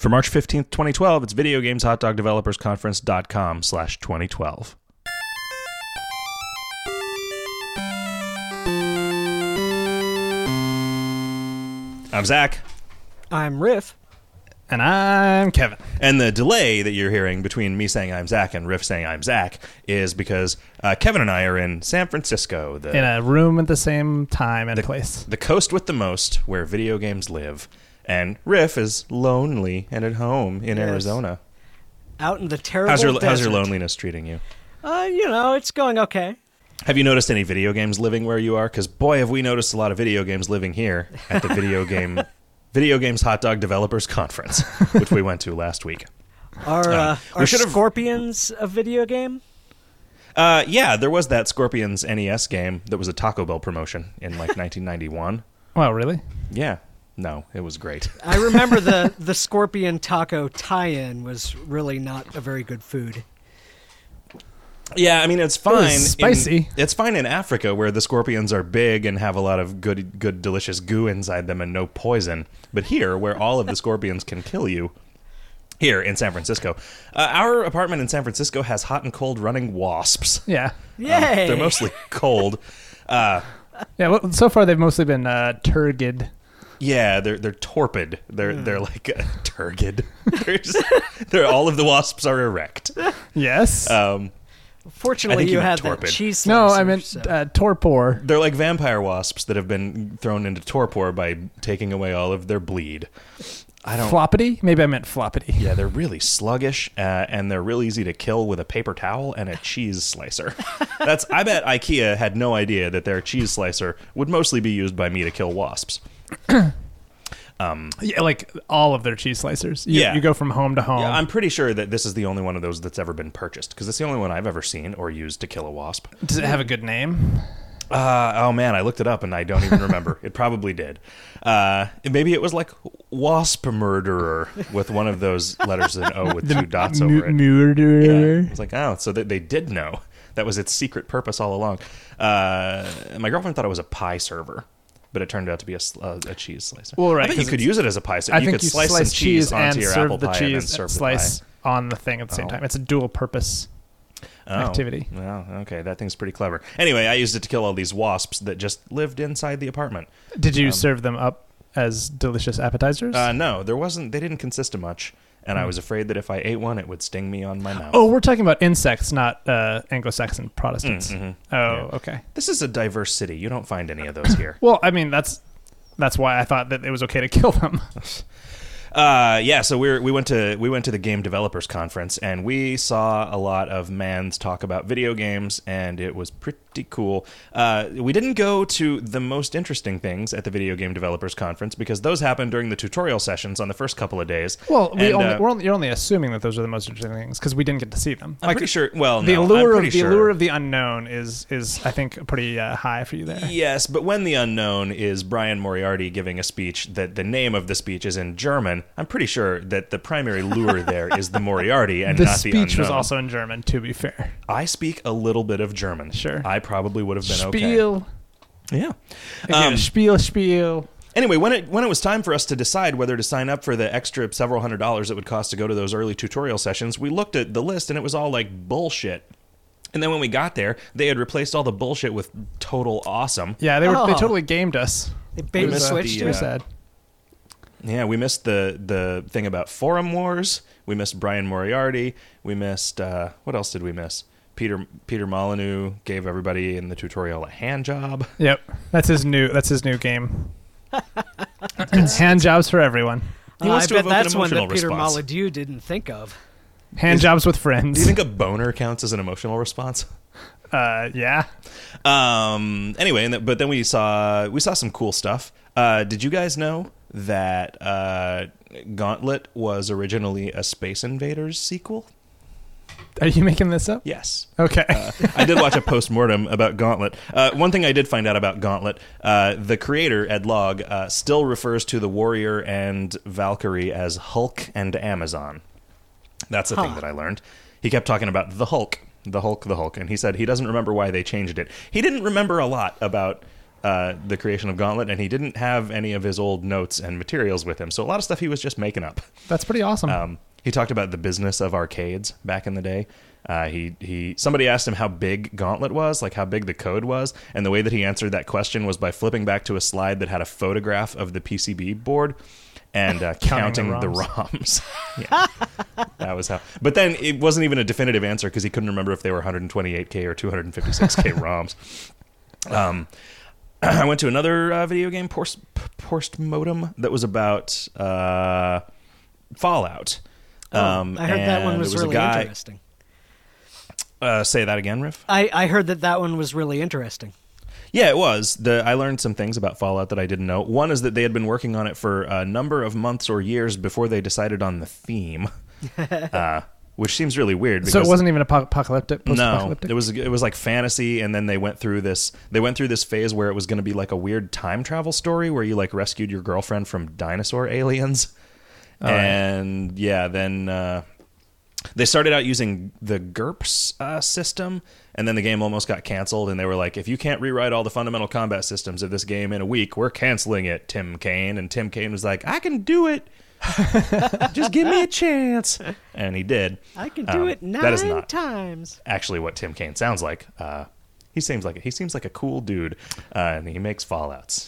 For March 15th, 2012, it's videogameshotdogdevelopersconference.com/2012. I'm Zach. I'm Riff. And I'm Kevin. And the delay that you're hearing between me saying I'm Zach and Riff saying I'm Zach is because Kevin and I are in San Francisco. In a room at the same time and place. The coast with the most, where video games live. And Riff is lonely and at home in Arizona. Out in the terrible how's your desert. loneliness treating you? It's going okay. Have you noticed any video games living where you are? Because, boy, have we noticed a lot of video games living here at the Video Games Hot Dog Developers Conference, which we went to last week. Are Scorpions a video game? Yeah, there was that Scorpions NES game that was a Taco Bell promotion in, 1991. Wow, really? Yeah. No, it was great. I remember the Scorpion Taco tie-in was really not a very good food. Yeah, I mean, it's fine. It was spicy. It's fine in Africa, where the scorpions are big and have a lot of good, delicious goo inside them and no poison. But here, where all of the scorpions can kill you, here in San Francisco, our apartment in San Francisco has hot and cold running wasps. Yeah. Yay! They're mostly cold. Yeah, well, so far they've mostly been turgid. Yeah, they're torpid. They're like turgid. They're all of the wasps are erect. Yes. Fortunately, you had torpid. that cheese slicer. No, I meant torpor. They're like vampire wasps that have been thrown into torpor by taking away all of their bleed. Floppity? Maybe I meant floppity. Yeah, they're really sluggish, and they're real easy to kill with a paper towel and a cheese slicer. I bet IKEA had no idea that their cheese slicer would mostly be used by me to kill wasps. Yeah, like all of their cheese slicers. You go from home to home. Yeah, I'm pretty sure that this is the only one of those that's ever been purchased, because it's the only one I've ever seen or used to kill a wasp. Does it have a good name? Oh man, I looked it up and I don't even remember. It probably did. Maybe it was like Wasp Murderer with one of those letters and O with two dots over it. Murderer. Yeah. It's like, oh, so they did know. That was its secret purpose all along. My girlfriend thought it was a pie server, but it turned out to be a cheese slicer. Well, right, I bet you could use it as a pie server. I think could slice some cheese onto your serve apple the pie cheese and then serve slice the pie. on the thing at the same time. It's a dual purpose activity. Well, okay, that thing's pretty clever. Anyway, I used it to kill all these wasps that just lived inside the apartment. Did you serve them up as delicious appetizers? No, there wasn't. They didn't consist of much, and I was afraid that if I ate one, it would sting me on my mouth. Oh, we're talking about insects, not Anglo-Saxon Protestants. Mm-hmm. Oh, okay. This is a diverse city. You don't find any of those here. Well, I mean, that's why I thought that it was okay to kill them. Yeah, so we went to the Game Developers Conference, and we saw a lot of mans talk about video games, and it was pretty cool. We didn't go to the most interesting things at the Video Game Developers Conference because those happened during the tutorial sessions on the first couple of days. Well, you're only assuming that those are the most interesting things because we didn't get to see them. I'm pretty sure. Well, the no, allure of the unknown is I think pretty high for you there. Yes, but when the unknown is Brian Moriarty giving a speech that the name of the speech is in German, I'm pretty sure that the primary lure there is the Moriarty and not the unknown. The speech was also in German, to be fair. I speak a little bit of German. Sure. I probably would have been Spiel. Okay. Yeah. Spiel. Anyway, when it was time for us to decide whether to sign up for the extra several $100s it would cost to go to those early tutorial sessions, we looked at the list and it was all like bullshit. And then when we got there, they had replaced all the bullshit with total awesome. Yeah, they totally gamed us. They bait and switched it. Sad. Yeah, we missed the thing about Forum Wars. We missed Brian Moriarty. We missed what else did we miss? Peter Molyneux gave everybody in the tutorial a hand job. Yep, that's his new game. Hand jobs for everyone. I bet that's one that Peter response. Molyneux didn't think of. Hand jobs with friends. Do you think a boner counts as an emotional response? Yeah. Anyway, but then we saw some cool stuff. Did you guys know that Gauntlet was originally a Space Invaders sequel? Are you making this up? Yes. Okay. I did watch a post-mortem about Gauntlet. One thing I did find out about Gauntlet, the creator, Ed Logg, still refers to the Warrior and Valkyrie as Hulk and Amazon. That's the thing that I learned. He kept talking about the Hulk, and he said he doesn't remember why they changed it. He didn't remember a lot about the creation of Gauntlet, and he didn't have any of his old notes and materials with him. So a lot of stuff he was just making up. That's pretty awesome. He talked about the business of arcades back in the day. Somebody asked him how big Gauntlet was, like how big the code was, and the way that he answered that question was by flipping back to a slide that had a photograph of the PCB board and counting the ROMs. Yeah, that was how. But then it wasn't even a definitive answer because he couldn't remember if they were 128K or 256K ROMs. I went to another video game, Porst Modem, that was about Fallout. I heard that one was really interesting. Say that again, Riff. I heard that one was really interesting. Yeah, it was. I learned some things about Fallout that I didn't know. One is that they had been working on it for a number of months or years before they decided on the theme, which seems really weird. Because, so it wasn't even apocalyptic. No, it was like fantasy, and then they went through this phase where it was going to be like a weird time travel story where you like rescued your girlfriend from dinosaur aliens, and yeah, then. They started out using the GURPS system, and then the game almost got canceled, and they were like, if you can't rewrite all the fundamental combat systems of this game in a week, we're canceling it, Tim Kaine. And Tim Kaine was like, I can do it. Just give me a chance. And he did. I can do it 9 times. Actually what Tim Kaine sounds like. He seems like a cool dude, and he makes Fallouts.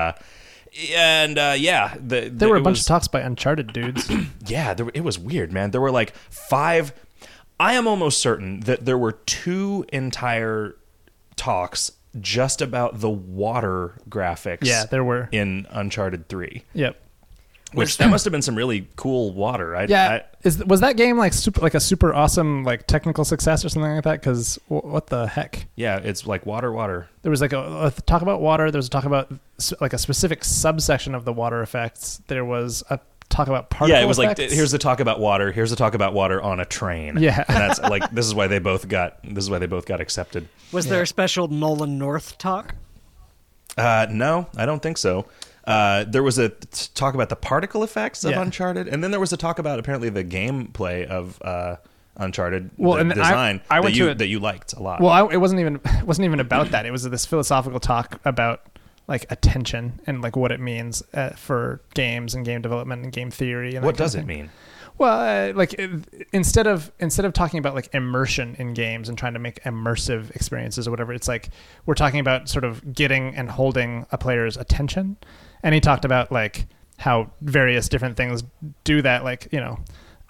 There were a bunch of talks by Uncharted dudes. Yeah, it was weird, man. There were like 5. I am almost certain that there were 2 entire talks just about the water graphics. Yeah, there were in Uncharted 3. Yep. Which that must have been some really cool water. Was that game like a super awesome like technical success or something like that? Because what the heck? Yeah, it's like water. There was like a talk about water. There was a talk about like a specific subsection of the water effects. There was a talk about particle Yeah, it was effects. like here's the talk about water. Here's the talk about water on a train. Yeah, and that's like this is why they both got accepted. Was there a special Nolan North talk? No, I don't think so. There was a talk about the particle effects of Uncharted, and then there was a talk about apparently the gameplay of Uncharted, the design that you liked a lot. Well, it wasn't even about that. It was this philosophical talk about like attention and like what it means for games and game development and game theory. And what does it mean? Well, instead of talking about like immersion in games and trying to make immersive experiences or whatever, it's like we're talking about sort of getting and holding a player's attention. And he talked about like how various different things do that, like, you know.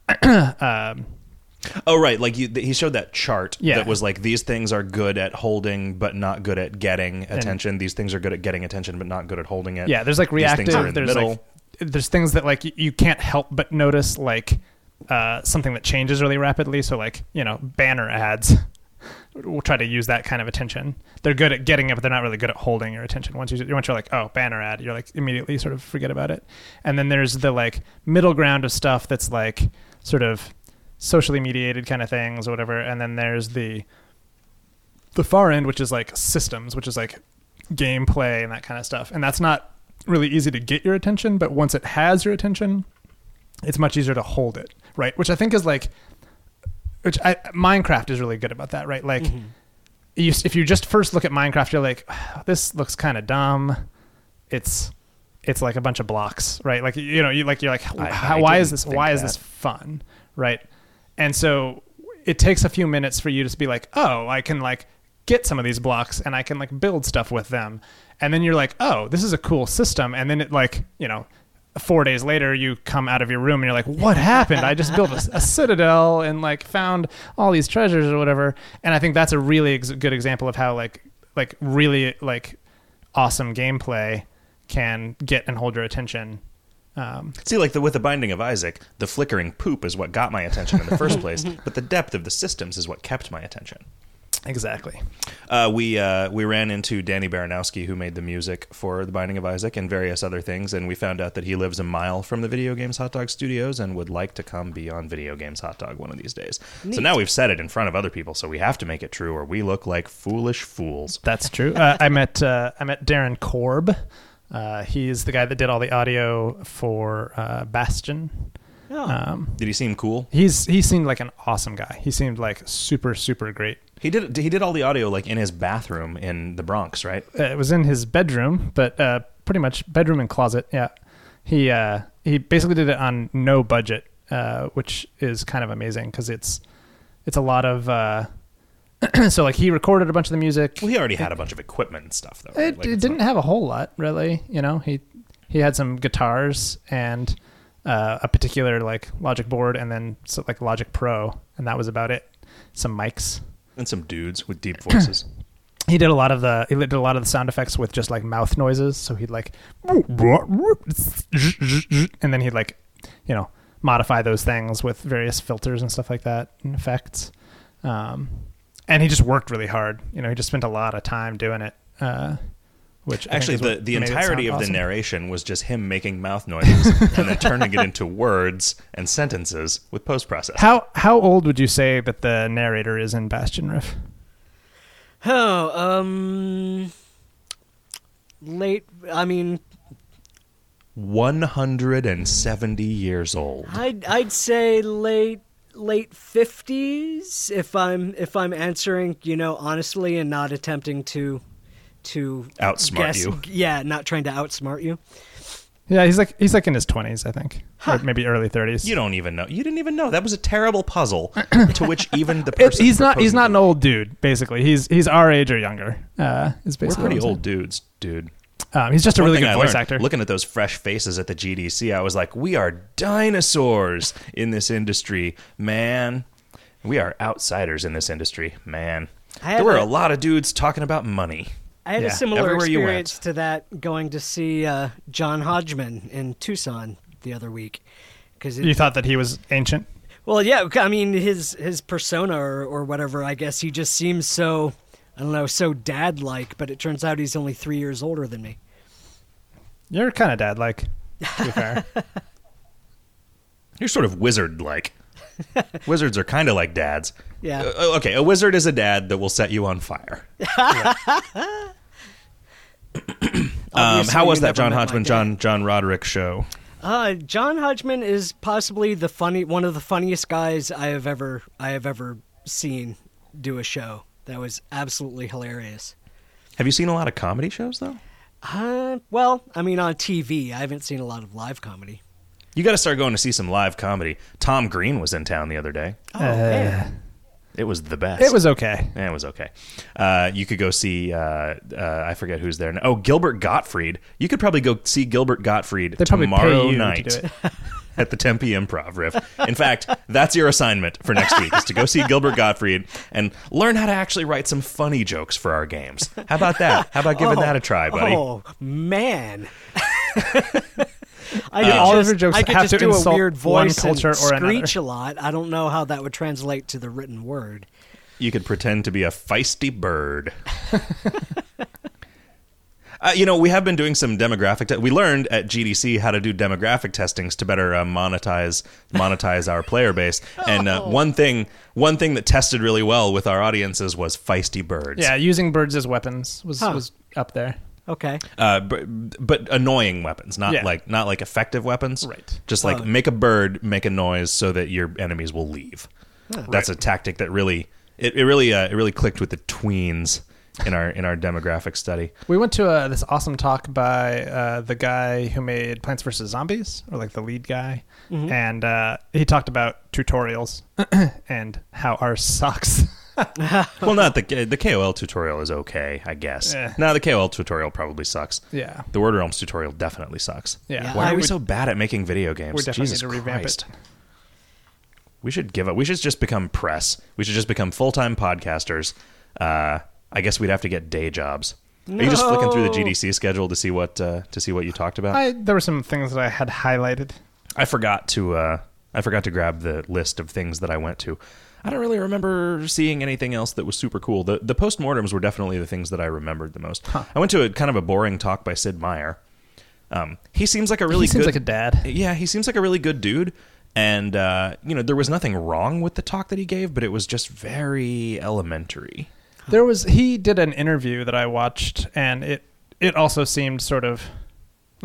Oh, right. Like he showed that chart that was like, these things are good at holding but not good at getting attention. These things are good at getting attention but not good at holding it. Yeah, there's like reactive. These things are in the middle. Like, there's things that like you can't help but notice, like something that changes really rapidly. So like, you know, banner ads. We'll try to use that kind of attention. They're good at getting it, but they're not really good at holding your attention. Once you're like, oh, banner ad, you're like immediately sort of forget about it. And then there's the like middle ground of stuff that's like sort of socially mediated kind of things or whatever. And then there's the far end, which is like systems, which is like gameplay and that kind of stuff. And that's not really easy to get your attention, but once it has your attention, it's much easier to hold it, right? Which I think is like, Minecraft is really good about that, right? Like, if you just first look at Minecraft, you're like, oh, this looks kind of dumb. It's like a bunch of blocks, right? Like, you know, you're like, why is this fun, right? And so it takes a few minutes for you to be like, oh, I can like get some of these blocks and I can like build stuff with them, and then you're like, oh, this is a cool system, and then it like, you know. 4 days later, you come out of your room and you're like, what happened? I just built a citadel and like found all these treasures or whatever. And I think that's a really good example of how like really like awesome gameplay can get and hold your attention. See, like with the Binding of Isaac, the flickering poop is what got my attention in the first place, but the depth of the systems is what kept my attention. Exactly. We ran into Danny Baranowski, who made the music for The Binding of Isaac and various other things, and we found out that he lives a mile from the Video Games Hot Dog Studios and would like to come be on Video Games Hot Dog one of these days. Neat. So now we've said it in front of other people, so we have to make it true, or we look like foolish fools. That's true. I met Darren Korb. He's the guy that did all the audio for Bastion. Oh. Did he seem cool? He seemed like an awesome guy. He seemed like super, super great. He did all the audio like in his bathroom in the Bronx, right? It was in his bedroom, but pretty much bedroom and closet. Yeah, he basically did it on no budget, which is kind of amazing because it's a lot of. So like he recorded a bunch of the music. Well, he already had a bunch of equipment and stuff, though. Right? It didn't have a whole lot, really. You know, he had some guitars and a particular like Logic board, and then like Logic Pro, and that was about it. Some mics and some dudes with deep voices. He did a lot of the sound effects with just like mouth noises. So he'd like, and then he'd like, modify those things with various filters and stuff like that and effects. And he just worked really hard. He just spent a lot of time doing it. Which actually the entirety of the narration was just him making mouth noises and then turning it into words and sentences with post-processing. How old would you say that the narrator is in Bastion Riff? Late. I mean, 170 years old. I'd say late 50s if I'm answering, honestly and not attempting to outsmart you. Yeah, not trying to outsmart you. Yeah, he's like in his 20s, I think, or maybe early 30s. You don't even know. You didn't even know. That was a terrible puzzle to which even the person he's not an old dude. Basically, he's our age or younger. Is basically we're pretty old dudes, dude. He's just a really good voice actor. Looking at those fresh faces at the GDC, I was like, we are dinosaurs in this industry, man. We are outsiders in this industry, man. There were a lot of dudes talking about money. I had a similar experience to that going to see John Hodgman in Tucson the other week. You thought that he was ancient? Well, yeah. I mean, his persona or whatever, I guess he just seems so, I don't know, so dad-like, but it turns out he's only 3 years older than me. You're kind of dad-like, to be fair. You're sort of wizard-like. Wizards are kind of like dads. Yeah. Okay, a wizard is a dad that will set you on fire. How was that John Hodgman, John Roderick show? John Hodgman is possibly one of the funniest guys I have ever seen do a show. That was absolutely hilarious. Have you seen a lot of comedy shows, though? Well, I mean, on TV. I haven't seen a lot of live comedy. You got to start going to see some live comedy. Tom Green was in town the other day. Oh, man. It was the best. It was okay. Yeah, it was okay. You could go see, I forget who's there now. Oh, Gilbert Gottfried. You could probably go see Gilbert Gottfried tomorrow night at the Tempe Improv Riff. In fact, that's your assignment for next week, is to go see Gilbert Gottfried and learn how to actually write some funny jokes for our games. How about that? How about giving that a try, buddy? Oh, man. All of your jokes I could have just to do a insult weird voice one culture and or screech another. a lot. I don't know how that would translate to the written word. You could pretend to be a feisty bird. We have been doing some demographic. We learned at GDC how to do demographic testings to better monetize our player base. And one thing that tested really well with our audiences was feisty birds. Yeah, using birds as weapons was up there. Okay. But annoying weapons, not like effective weapons. Right. Just like make a bird make a noise so that your enemies will leave. That's a tactic that really clicked with the tweens in our demographic study. We went to this awesome talk by the guy who made Plants vs. Zombies, or like the lead guy, and he talked about tutorials and how ours sucks. Well, not the KOL tutorial is okay, I guess. No, the KOL tutorial probably sucks. Yeah. The Word Realms tutorial definitely sucks. Yeah. Why are we so bad at making video games? We definitely Jesus need to revamp Christ. it. We should give up. We should just become press. We should just become full-time podcasters. I guess we'd have to get day jobs. No. Are you just flicking through the GDC schedule to see what you talked about? There were some things that I had highlighted. I forgot to grab the list of things that I went to. I don't really remember seeing anything else that was super cool. The postmortems were definitely the things that I remembered the most. Huh. I went to a kind of a boring talk by Sid Meier. He seems like a really He seems like a dad. Yeah, he seems like a really good dude. And, there was nothing wrong with the talk that he gave, but it was just very elementary. He did an interview that I watched, and it also seemed sort of like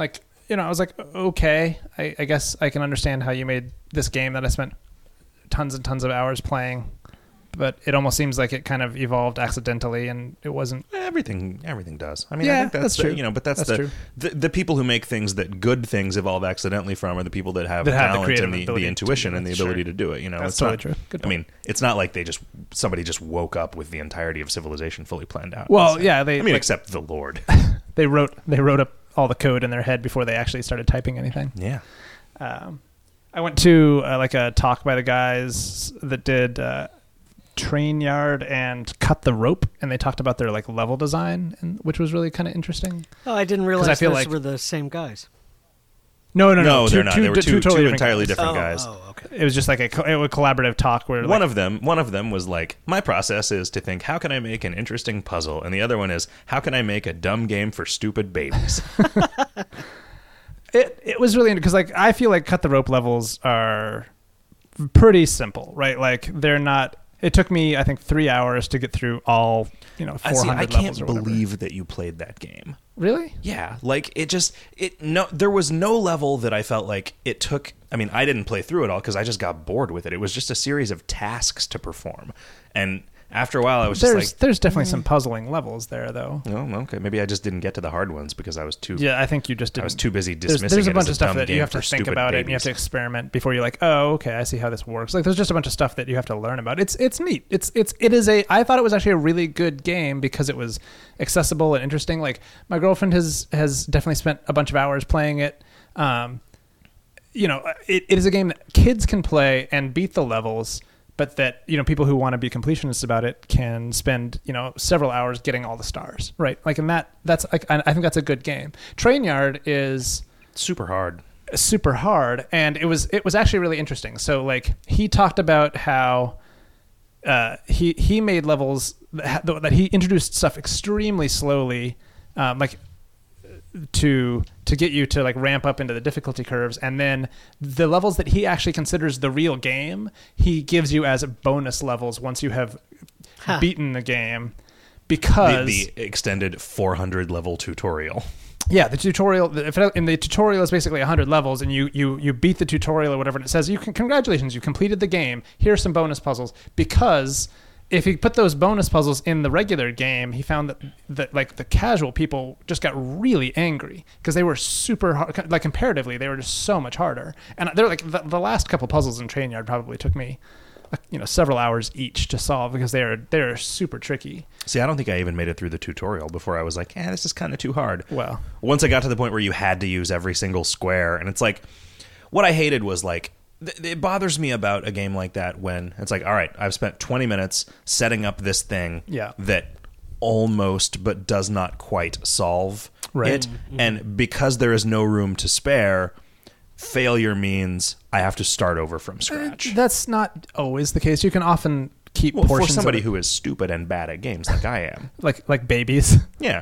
I was like, okay, I guess I can understand how you made this game that I spent tons and tons of hours playing, but it almost seems like it kind of evolved accidentally, and it wasn't. Everything does. I mean, Yeah, I think that's true. But that's true. The people who make things that good things evolve accidentally from are the people that have That the have the talent creative and ability the intuition to do and the it. ability Sure. to do it. That's it's totally not, true. Good I point. mean, it's not like somebody just woke up with the entirety of civilization fully planned out. Well, yeah, except the Lord. they wrote up all the code in their head before they actually started typing anything. Yeah. I went to like a talk by the guys that did Train Yard and Cut the Rope, and they talked about their like level design, which was really kind of interesting. Oh, I didn't realize I feel those like- were the same guys. No, they're not. They were two totally entirely guys. different guys. Oh, okay. It was just like a collaborative talk where One of them was like, my process is to think, how can I make an interesting puzzle? And the other one is, how can I make a dumb game for stupid babies? it was really because like I feel like Cut the Rope levels are pretty simple, right? Like they're not. It took me, I think, 3 hours to get through all 400 I can't levels or whatever. believe that you played that game. Really? Yeah, like there was no level that I felt like it took. I mean, I didn't play through it all because I just got bored with it. It was just a series of tasks to perform, and after a while, I was just like, there's definitely some puzzling levels there, though. "Oh, okay, maybe I just didn't get to the hard ones because I was too." Yeah, I think you just didn't. I was too busy dismissing There's a it bunch as of stuff dumb that you game have to for think stupid about it, and you have to babies. experiment before you're like, oh, okay, I see how this works. Like, there's just a bunch of stuff that you have to learn about. It's neat. It is a. I thought it was actually a really good game because it was accessible and interesting. Like, my girlfriend has definitely spent a bunch of hours playing it. It is a game that kids can play and beat the levels, but that people who want to be completionists about it can spend several hours getting all the stars, right? Like, and that's like, I think that's a good game. Train Yard is super hard. Super hard, and it was actually really interesting. So like he talked about how he made levels that he introduced stuff extremely slowly, like to get you to like ramp up into the difficulty curves, and then the levels that he actually considers the real game he gives you as bonus levels once you have beaten the game, because the extended 400 level tutorial. Yeah, the tutorial in the tutorial is basically 100 levels, and you beat the tutorial or whatever, and it says congratulations, you completed the game. Here's some bonus puzzles. Because if he put those bonus puzzles in the regular game, he found that like the casual people just got really angry because they were super hard. Like comparatively, they were just so much harder. And they're like the last couple puzzles in Train Yard probably took me several hours each to solve because they're super tricky. See, I don't think I even made it through the tutorial before I was like, this is kind of too hard. Well, once I got to the point where you had to use every single square, and it's like, what I hated was like, it bothers me about a game like that when it's like, all right, I've spent 20 minutes setting up this thing that almost but does not quite solve it, and because there is no room to spare, failure means I have to start over from scratch. That's not always the case. You can often keep portions for somebody of it. who is stupid and bad at games like I am. like babies. Yeah.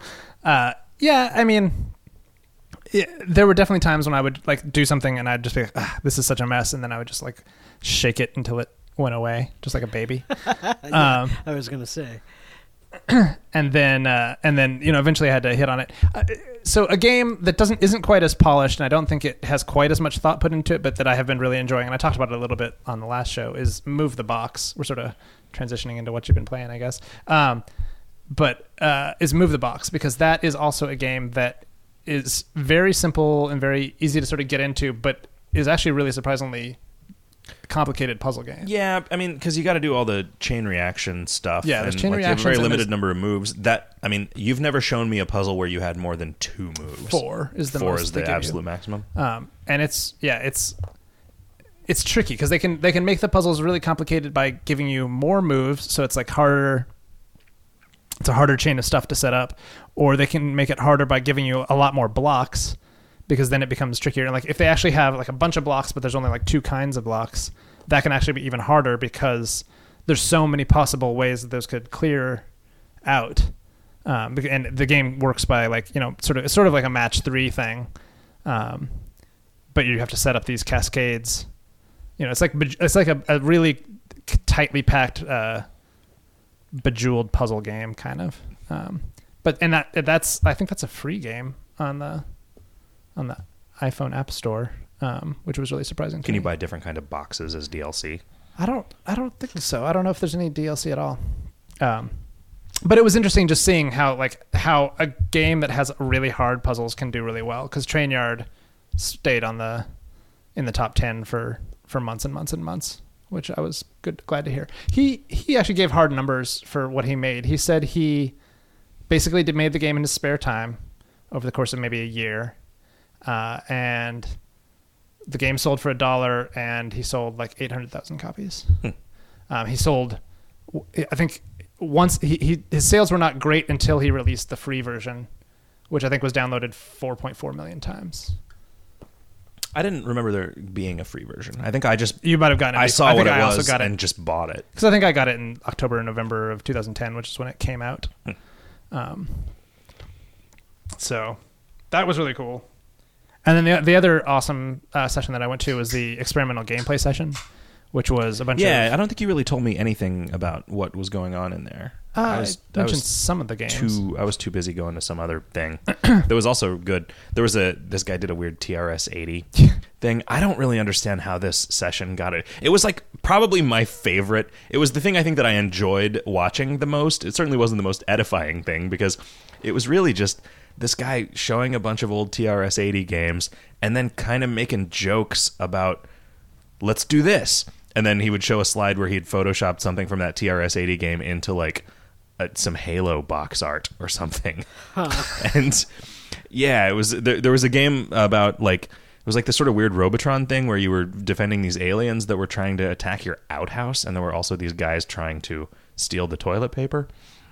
I mean, there were definitely times when I would like do something and I'd just be like, this is such a mess, and then I would just like shake it until it went away, just like a baby. I was gonna say. And then eventually I had to hit on it. So a game that isn't quite as polished, and I don't think it has quite as much thought put into it, but that I have been really enjoying, and I talked about it a little bit on the last show, is Move the Box. We're sort of transitioning into what you've been playing, I guess. But is Move the Box, because that is also a game that is very simple and very easy to sort of get into, but is actually really surprisingly complicated puzzle game. Yeah, I mean, because you got to do all the chain reaction stuff. Yeah, there's and, chain like, reactions. You have a very limited number of moves. You've never shown me a puzzle where you had more than 2 moves. 4 is the most. 4 most is the absolute maximum. And it's tricky because they can make the puzzles really complicated by giving you more moves, so it's like harder. It's a harder chain of stuff to set up, or they can make it harder by giving you a lot more blocks, because then it becomes trickier. And like if they actually have like a bunch of blocks, but there's only like 2 kinds of blocks, that can actually be even harder because there's so many possible ways that those could clear out. And the game works by like sort of like a match 3 thing, but you have to set up these cascades. It's like a really tightly packed Bejeweled puzzle game kind of. I think that's a free game on on the iPhone App Store, which was really surprising. Can you buy different kind of boxes as DLC? I don't think so. I don't know if there's any DLC at all. But it was interesting just seeing how a game that has really hard puzzles can do really well, because Trainyard stayed in the top 10 for months and months and months, which I was glad to hear. He actually gave hard numbers for what he made. He said he basically made the game in his spare time over the course of maybe a year, and the game sold for $1, and he sold like 800,000 copies. He sold, I think, once his sales were not great until he released the free version, which I think was downloaded 4.4 million times. I didn't remember there being a free version. I think you might have gotten it. I saw what it was and just bought it. Because I think I got it in October or November of 2010, which is when it came out. So that was really cool. And then the other awesome session that I went to was the experimental gameplay session, which was a bunch of... Yeah, I don't think you really told me anything about what was going on in there. I mentioned some of the games. I was too busy going to some other thing. That was also good. There was this guy did a weird TRS-80 thing. I don't really understand how this session got it. It was like probably my favorite. It was the thing I think that I enjoyed watching the most. It certainly wasn't the most edifying thing, because it was really just this guy showing a bunch of old TRS-80 games and then kind of making jokes about, let's do this. And then he would show a slide where he'd photoshopped something from that TRS-80 game into like some Halo box art or something. And yeah, it was there was a game about like, it was like this sort of weird Robotron thing where you were defending these aliens that were trying to attack your outhouse, and there were also these guys trying to steal the toilet paper.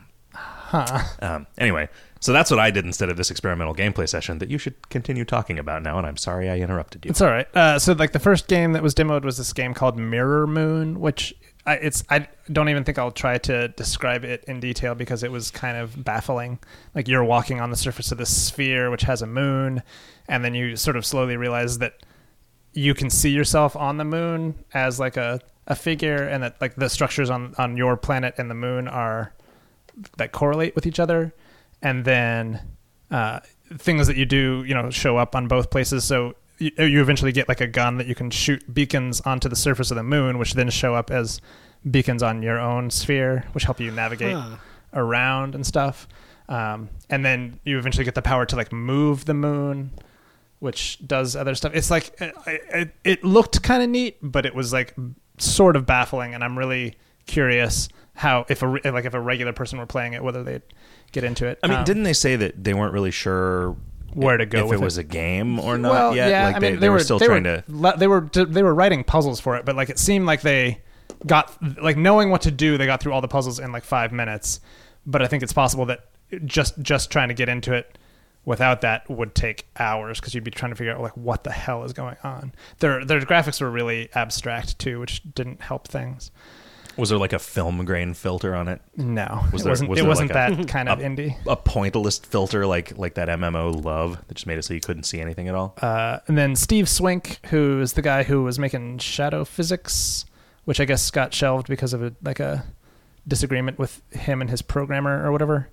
Anyway, so that's what I did instead of this experimental gameplay session that you should continue talking about now, and I'm sorry I interrupted you. It's all right. So like the first game that was demoed was this game called Mirror Moon, which I don't even think I'll try to describe it in detail because it was kind of baffling. Like you're walking on the surface of this sphere which has a moon, and then you sort of slowly realize that you can see yourself on the moon as like a figure, and that like the structures on your planet and the moon are that correlate with each other, and then things that you do, show up on both places. So you eventually get like a gun that you can shoot beacons onto the surface of the moon, which then show up as beacons on your own sphere, which help you navigate around and stuff. And then you eventually get the power to like move the moon, which does other stuff. It's like it looked kind of neat, but it was like sort of baffling, and I'm really curious how if a regular person were playing it, whether they'd get into it. I mean, didn't they say that they weren't really sure where to go if with it was a game or not well, yet? Yeah, like I mean, they were still trying to. They were writing puzzles for it, but like it seemed like they got like knowing what to do. They got through all the puzzles in like 5 minutes, but I think it's possible that just trying to get into it without that would take hours, because you'd be trying to figure out like what the hell is going on. Their graphics were really abstract too, which didn't help things. Was there like a film grain filter on it? No, it wasn't like that kind of indie. A pointillist filter like that MMO Love that just made it so you couldn't see anything at all? And then Steve Swink, who is the guy who was making Shadow Physics, which I guess got shelved because of a disagreement with him and his programmer or whatever.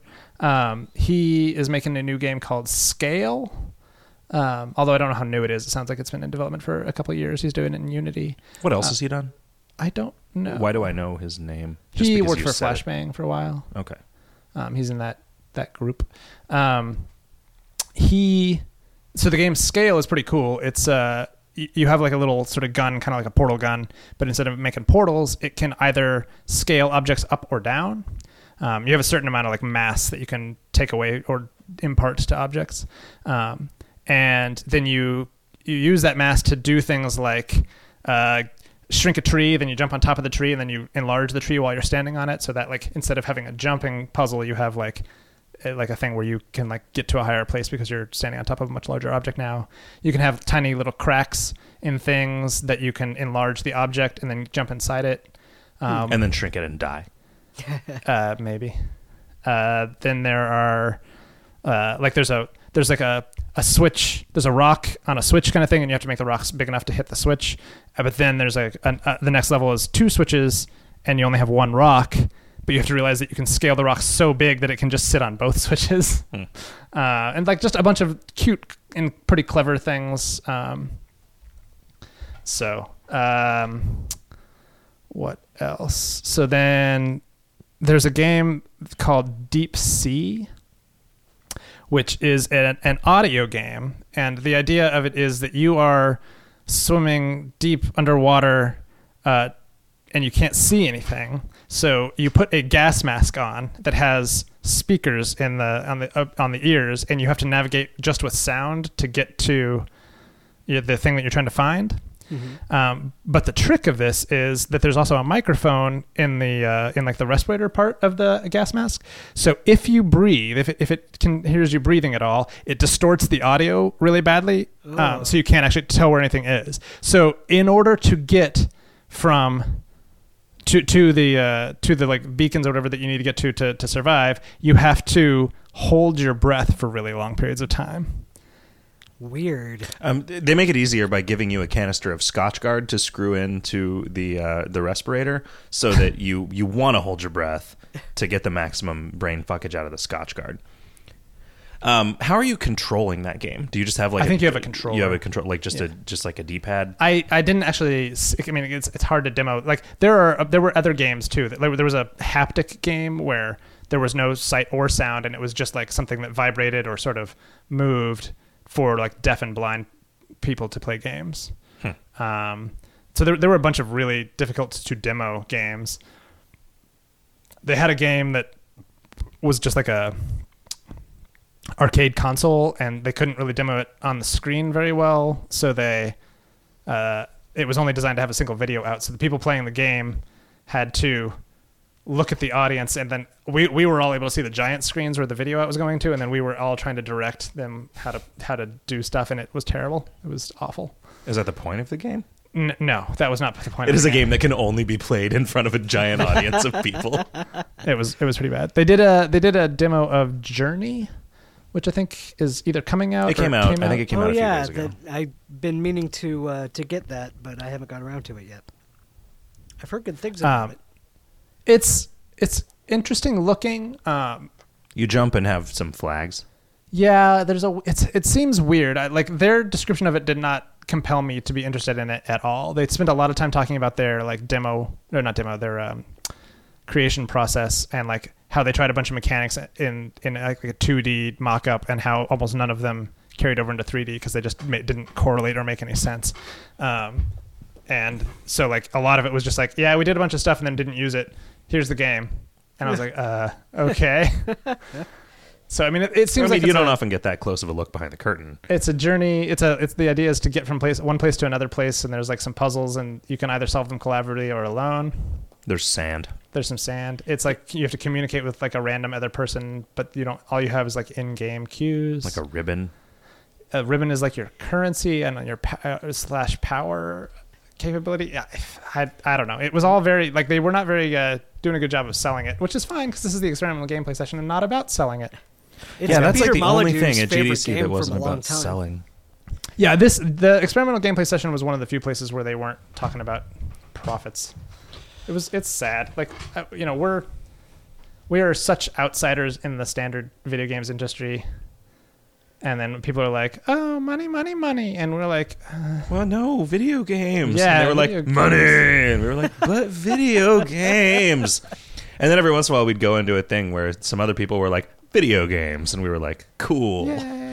He is making a new game called Scale. Although I don't know how new it is. It sounds like it's been in development for a couple of years. He's doing it in Unity. What else has he done? I don't know. Why do I know his name? He worked for Flashbang for a while. Okay. He's in that group. So the game Scale is pretty cool. It's you have like a little sort of gun, kind of like a portal gun, but instead of making portals, it can either scale objects up or down. You have a certain amount of like mass that you can take away or impart to objects, and then you use that mass to do things like shrink a tree, then you jump on top of the tree, and then you enlarge the tree while you're standing on it, so that like instead of having a jumping puzzle, you have like a thing where you can like get to a higher place because you're standing on top of a much larger object now. You can have tiny little cracks in things that you can enlarge the object and then jump inside it. And then shrink it and die. Maybe. Then there are there's like a switch, there's a rock on a switch kind of thing, and you have to make the rocks big enough to hit the switch. But then there's like the next level is 2 switches, and you only have 1 rock, but you have to realize that you can scale the rock so big that it can just sit on both switches. And like just a bunch of cute and pretty clever things. What else? So then there's a game called Deep Sea, which is an audio game. And the idea of it is that you are swimming deep underwater and you can't see anything. So you put a gas mask on that has speakers on the ears, and you have to navigate just with sound to get to the thing that you're trying to find. Mm-hmm. But the trick of this is that there's also a microphone in the respirator part of the gas mask. So if you breathe, if it hears you breathing at all, it distorts the audio really badly, so you can't actually tell where anything is. So in order to get from to the like beacons or whatever that you need to get to survive, you have to hold your breath for really long periods of time. Weird. They make it easier by giving you a canister of Scotchgard to screw into the respirator, so that you want to hold your breath to get the maximum brain fuckage out of the Scotchgard. How are you controlling that game? Do you just have like? I think you have a controller. You have a control, like just like a D-pad. I didn't actually. I mean, it's hard to demo. Like there were other games too. There was a haptic game where there was no sight or sound, and it was just like something that vibrated or sort of moved for like deaf and blind people to play games. So there were a bunch of really difficult to demo games. They had a game that was just like a arcade console, and they couldn't really demo it on the screen very well. So it was only designed to have a single video out. So the people playing the game had to look at the audience, and then we were all able to see the giant screens where the video out was going to, and then we were all trying to direct them how to do stuff, and it was terrible. It was awful. Is that the point of the game? No, that was not the point. It is a game that can only be played in front of a giant audience of people. It was pretty bad. They did a demo of Journey, which I think is either coming out. It came out. I think it came out a few days ago. I've been meaning to get that, but I haven't got around to it yet. I've heard good things about it. It's interesting looking. You jump and have some flags. Yeah, it seems weird. Like their description of it did not compel me to be interested in it at all. They spent a lot of time talking about their like their creation process, and like how they tried a bunch of mechanics in like a 2D mock-up, and how almost none of them carried over into 3D because they just didn't correlate or make any sense. And so like a lot of it was just like, yeah, we did a bunch of stuff and then didn't use it. Here's the game. And I was like, okay. So I mean, it seems like you don't often get that close of a look behind the curtain. It's a journey. It's the idea is to get from one place to another place, and there's like some puzzles, and you can either solve them collaboratively or alone. There's sand. There's some sand. It's like you have to communicate with like a random other person, but you don't. All you have is like in-game cues. Like a ribbon. A ribbon is like your currency and your / power capability. Yeah, I don't know. It was all very like they were not very doing a good job of selling it, which is fine because this is the experimental gameplay session and not about selling it. That's like the only thing at GDC that wasn't about selling. Yeah, the experimental gameplay session was one of the few places where they weren't talking about profits. It's sad. Like we are such outsiders in the standard video games industry. And then people are like, oh, money, money, money. And we're like, well, no, video games. Yeah, and they were like, money. And we were like, but video games. And then every once in a while we'd go into a thing where some other people were like, video games. And we were like, cool.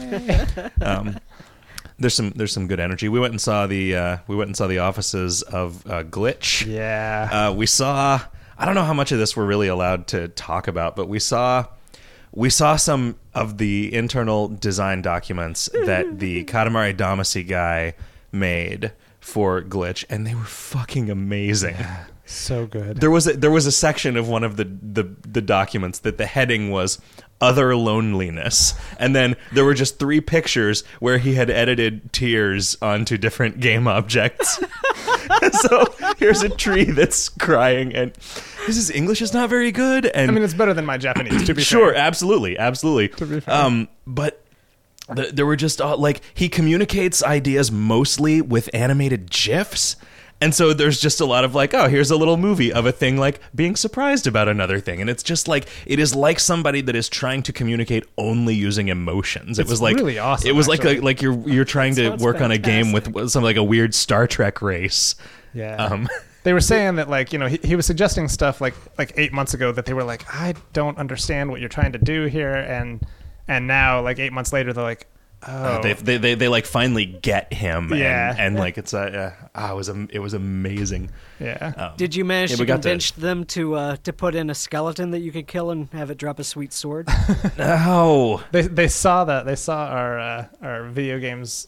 There's some good energy. We went and saw the offices of Glitch. Yeah. We saw, I don't know how much of this we're really allowed to talk about, but we saw some of the internal design documents that the Katamari Damacy guy made for Glitch, and they were fucking amazing. Yeah, so good. There was a section of one of the documents that the heading was other loneliness, and then there were just 3 pictures where he had edited tears onto different game objects. So here's a tree that's crying, and his English is not very good. And I mean, it's better than my Japanese, to be sure, fair. absolutely. To be fair. But there were just like he communicates ideas mostly with animated GIFs, And so there's just a lot of like, oh, here's a little movie of a thing like being surprised about another thing. And it's just like, it is like somebody that is trying to communicate only using emotions. It was like really awesome. It was actually. like you're trying to work on a game with something like a weird Star Trek race. Yeah. They were saying that, like, you know, he was suggesting stuff like 8 months ago that they were like, I don't understand what you're trying to do here. And now, like 8 months later, they're like, oh, they like finally get him. Yeah. And like it's it was amazing. Yeah. Did you manage to we got convince them to put in a skeleton that you could kill and have it drop a sweet sword? No. They saw that. They saw our video games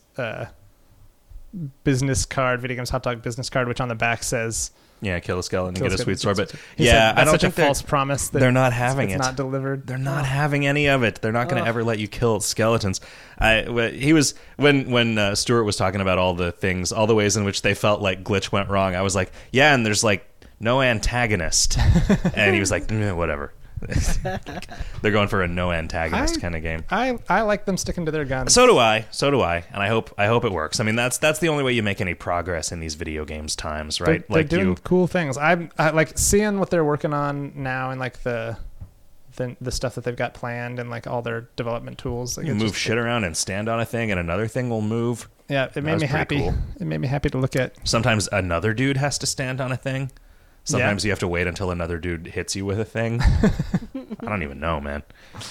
business card, video games hot dog business card, which on the back says, yeah, kill a skeleton and get a sweet sword. But he yeah, said, I don't such think a false promise that they're not having it's it. not delivered. They're not having any of it. They're not going to ever let you kill skeletons. He was when Stuart was talking about all the things, all the ways in which they felt like Glitch went wrong. I was like, yeah, and there's like no antagonist, and he was like, whatever. They're going for a no antagonist kind of game. I like them sticking to their guns. So do I, and I hope it works. I mean, that's the only way you make any progress in these video games times, right? They're doing cool things. I like seeing what they're working on now, and like the stuff that they've got planned, and like all their development tools. Like you move shit around and stand on a thing, and another thing will move. Yeah, it made me happy. Cool. It made me happy to look at. Sometimes another dude has to stand on a thing. Sometimes you have to wait until another dude hits you with a thing. I don't even know, man.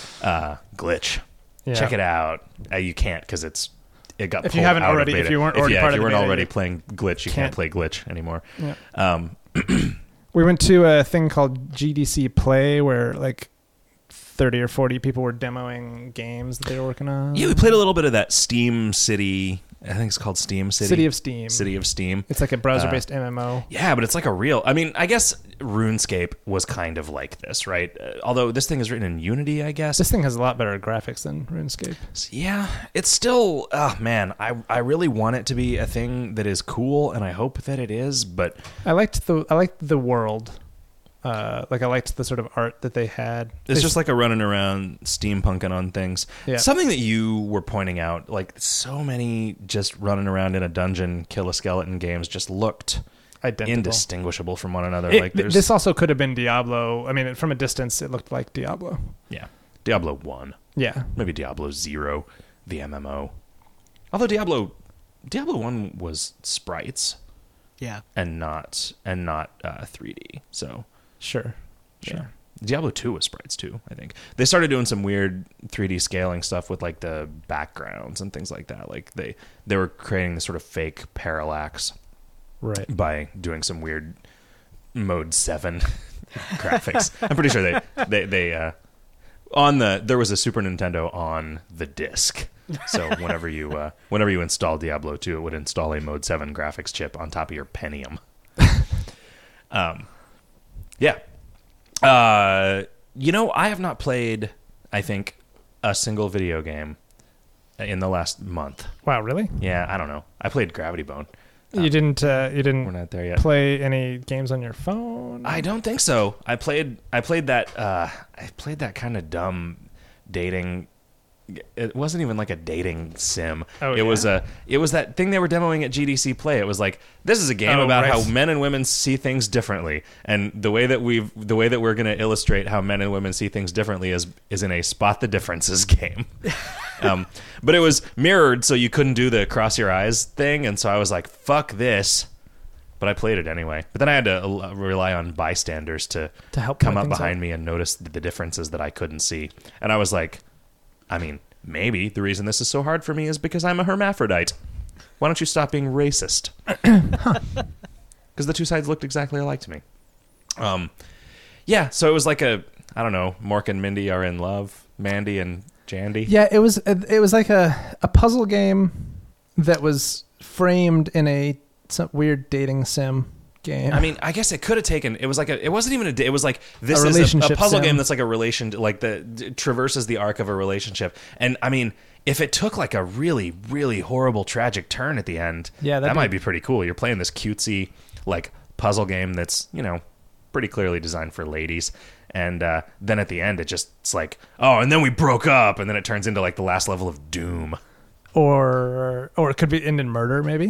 Glitch. Yeah. Check it out. You can't because it got if pulled you haven't out already. of beta. If you weren't already part of the beta, already playing Glitch, you can't play Glitch anymore. Yeah. We went to a thing called GDC Play where like 30 or 40 people were demoing games that they were working on. Yeah, we played a little bit of that Steam City. I think it's called Steam City. City of Steam. City of Steam. It's like a browser-based MMO. Yeah, but it's like a real... I mean, I guess RuneScape was kind of like this, right? Although this thing is written in Unity, I guess. This thing has a lot better graphics than RuneScape. Yeah, it's still... Oh, man, I really want it to be a thing that is cool, and I hope that it is, but... I liked the world. I liked the sort of art that they had. It's just like a running around steampunking on things. Yeah. Something that you were pointing out, like so many just running around in a dungeon, kill a skeleton games just looked identical, indistinguishable from one another. This also could have been Diablo. I mean, from a distance, it looked like Diablo. Yeah. Diablo 1. Yeah. Maybe Diablo 0, the MMO. Although Diablo 1 was sprites. Yeah. And not 3D. So... Sure. Diablo 2 was sprites too, I think. They started doing some weird 3D scaling stuff with like the backgrounds and things like that. Like they were creating this sort of fake parallax, right, by doing some weird Mode 7 graphics. I'm pretty sure they there was a Super Nintendo on the disc. So whenever you install Diablo 2, it would install a Mode 7 graphics chip on top of your Pentium. Yeah. I have not played, I think, a single video game in the last month. Wow, really? Yeah, I don't know. I played Gravity Bone. You didn't We're not there yet. Play any games on your phone? I don't think so. I played that kind of dumb dating. It wasn't even like a dating sim. It was that thing they were demoing at GDC Play. It was like, this is a game about how men and women see things differently, and the way that we're going to illustrate how men and women see things differently is in a spot the differences game. But it was mirrored, so you couldn't do the cross your eyes thing, and so I was like, fuck this. But I played it anyway. But then I had to rely on bystanders to help come up behind me and notice the differences that I couldn't see. And I was like, I mean, maybe the reason this is so hard for me is because I'm a hermaphrodite. Why don't you stop being racist? Because the two sides looked exactly alike to me. Yeah, so it was like I don't know, Mork and Mindy are in love, Mandy and Jandy. Yeah, it was like a puzzle game that was framed in some weird dating sim game. I mean, I guess it could have taken. It was like it wasn't even it was like this is a puzzle game that's like a relation, like traverses the arc of a relationship. And I mean, if it took like a really, really horrible, tragic turn at the end, that might be pretty cool. You're playing this cutesy like puzzle game that's pretty clearly designed for ladies. And then at the end, it's like, oh, and then we broke up, and then it turns into like the last level of Doom. Or it could be end in murder, maybe.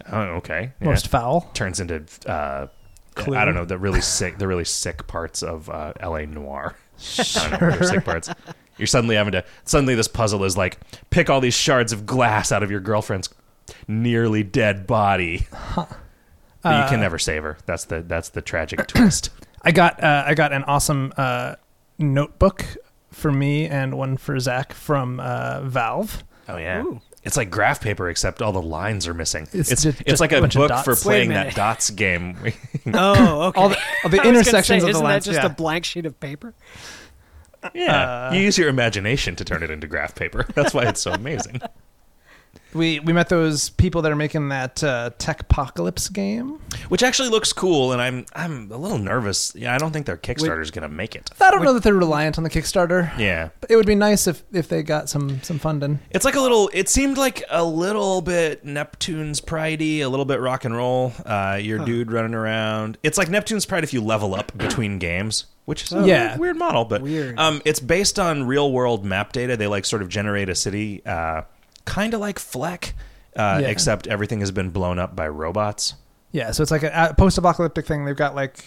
Oh, okay. Yeah. Most foul. Turns into Clue. I don't know, the really sick parts of LA Noire. I don't know, they're sick parts. You're suddenly this puzzle is like, pick all these shards of glass out of your girlfriend's nearly dead body. But you can never save her. That's the tragic twist. I got an awesome notebook for me and one for Zach from Valve. Oh yeah. Ooh. It's like graph paper, except all the lines are missing. It's It's like a bunch of book dots. for playing Wait a that minute. dots game. Oh, okay. All the I was gonna intersections say, of the isn't lines. that just yeah. a blank sheet of paper? Yeah, you use your imagination to turn it into graph paper. That's why it's so amazing. We met those people that are making that Techpocalypse game. Which actually looks cool, and I'm a little nervous. Yeah, I don't think their Kickstarter's going to make it. I don't know that they're reliant on the Kickstarter. Yeah. But it would be nice if they got some funding. It's like it seemed like a little bit Neptune's Pride-y, a little bit rock and roll. Your dude running around. It's like Neptune's Pride if you level up between games, which is a weird model. But Weird. It's based on real-world map data. They like sort of generate a city kind of like Fleck, except everything has been blown up by robots. Yeah, so it's like a post-apocalyptic thing. They've got like,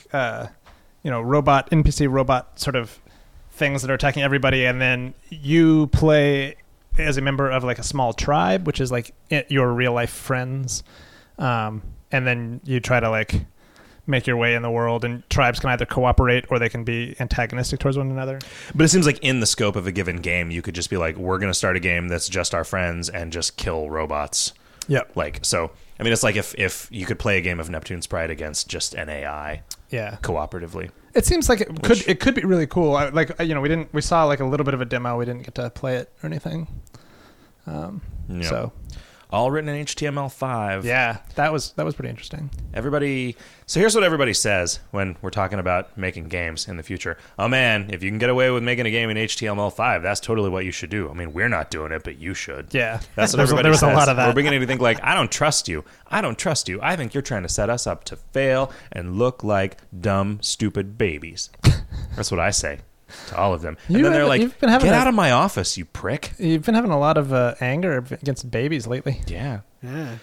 NPC robot sort of things that are attacking everybody, and then you play as a member of like a small tribe, which is like your real-life friends, and then you try to like make your way in the world, and tribes can either cooperate or they can be antagonistic towards one another. But it seems like in the scope of a given game, you could just be like, we're going to start a game that's just our friends and just kill robots. Yep. Like, so, I mean, it's like if you could play a game of Neptune's Pride against just an AI cooperatively. It seems like it could be really cool. We saw like a little bit of a demo. We didn't get to play it or anything. So all written in HTML5. Yeah, that was pretty interesting. So here's what everybody says when we're talking about making games in the future. Oh man, if you can get away with making a game in HTML5, that's totally what you should do. I mean, we're not doing it, but you should. Yeah. That's what everybody there was says. a lot of that. We're beginning to think like, I don't trust you. I don't trust you. I think you're trying to set us up to fail and look like dumb, stupid babies. That's what I say to all of them. And then they're like, get out of my office, you prick. You've been having a lot of anger against babies lately. Yeah. Yeah.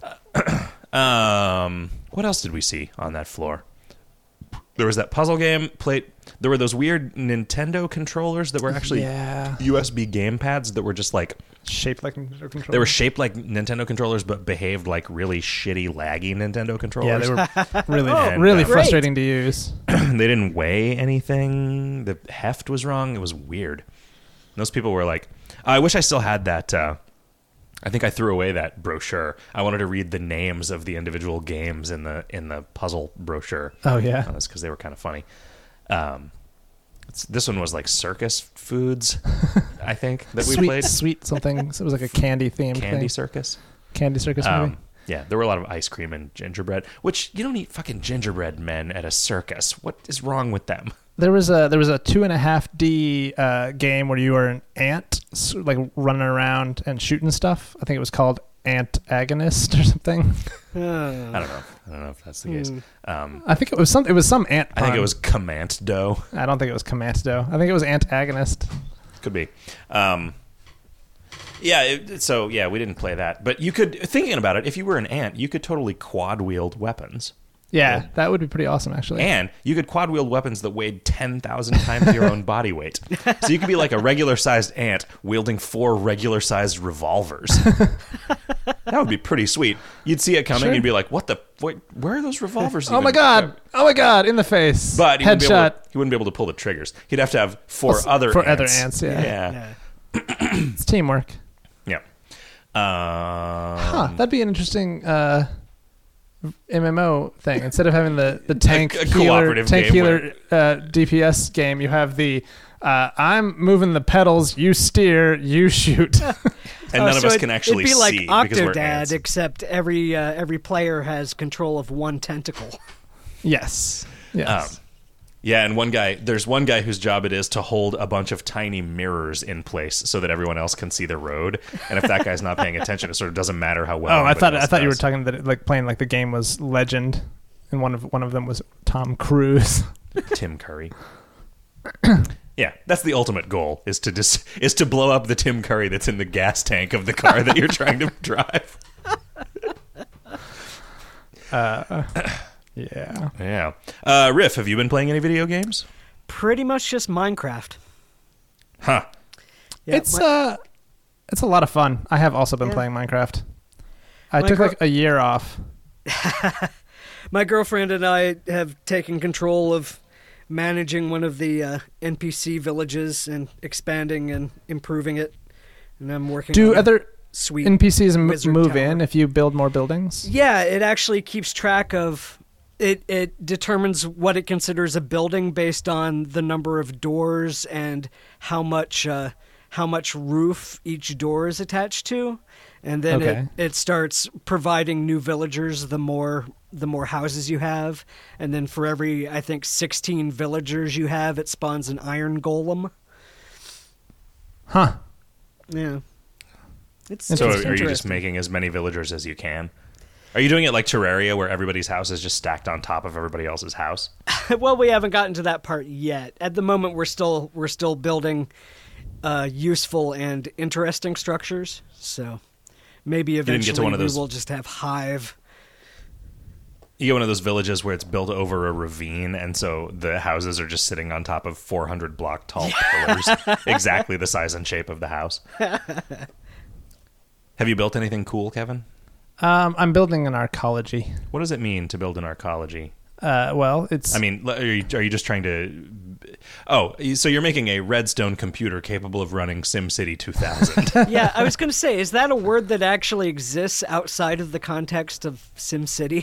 What else did we see on that floor? There was that puzzle game plate. There were those weird Nintendo controllers that were actually USB game pads that were just like shaped like Nintendo controllers. They were shaped like Nintendo controllers, but behaved like really shitty, laggy Nintendo controllers. Yeah, they were really frustrating to use. They didn't weigh anything. The heft was wrong. It was weird. Those people were like, I wish I still had that. I think I threw away that brochure. I wanted to read the names of the individual games in the puzzle brochure. Oh yeah, that's because they were kind of funny. This one was like circus foods, I think, that we played. Sweet something. So it was like a candy themed Candy thing. Circus. Candy Circus movie. Yeah, there were a lot of ice cream and gingerbread, which you don't eat fucking gingerbread men at a circus. What is wrong with them? There was a 2.5D game where you were an ant, like running around and shooting stuff. I think it was called Antagonist or something. I don't know if that's the case. I think it was some ant. I think it was Commando. I don't think it was Commando. I think it was Antagonist. Could be. So we didn't play that. But you could, thinking about it, if you were an ant, you could totally quad wield weapons. Yeah, that would be pretty awesome, actually. And you could quad wield weapons that weighed 10,000 times your own body weight. So you could be like a regular-sized ant wielding 4 regular-sized revolvers. That would be pretty sweet. You'd see it coming, Sure. you'd be like, where are those revolvers Oh even? my god, in the face. But he Headshot. wouldn't be able to pull the triggers. He'd have to have four other ants. Yeah. It's teamwork. Yeah. That'd be an interesting MMO thing. Instead of having the tank a healer game DPS game, you have the I'm moving the pedals, you steer, you shoot. And none of us can actually see. It'd be like see because we're Octodad, ants. except every player has control of one tentacle. Yes. Yeah, and there's one guy whose job it is to hold a bunch of tiny mirrors in place so that everyone else can see the road. And if that guy's not paying attention, it sort of doesn't matter how well. I thought you were does. talking that like playing like the game was Legend, and one of them was Tom Cruise. Tim Curry. Yeah, that's the ultimate goal: is to blow up the Tim Curry that's in the gas tank of the car that you're trying to drive. Yeah. Yeah. Riff, have you been playing any video games? Pretty much just Minecraft. Huh. Yeah, It's a lot of fun. I have also been playing Minecraft. I took like a year off. My girlfriend and I have taken control of managing one of the NPC villages and expanding and improving it. And I'm working Do on other sweet NPCs wizard move tower. in if you build more buildings? Yeah, it actually keeps track of it. It determines what it considers a building based on the number of doors and how much roof each door is attached to, and then it starts providing new villagers the more houses you have, and then for every, I think, 16 villagers you have, it spawns an iron golem. Huh. Yeah. So are you just making as many villagers as you can? Are you doing it like Terraria, where everybody's house is just stacked on top of everybody else's house? Well, we haven't gotten to that part yet. At the moment, we're still building useful and interesting structures. So maybe eventually we will just have hive. You get one of those villages where it's built over a ravine, and so the houses are just sitting on top of 400 block tall pillars, exactly the size and shape of the house. Have you built anything cool, Kevin? I'm building an arcology. What does it mean to build an arcology? Well, it's... I mean, are you just trying to... Oh, so you're making a Redstone computer capable of running SimCity 2000. Yeah, I was going to say, is that a word that actually exists outside of the context of SimCity?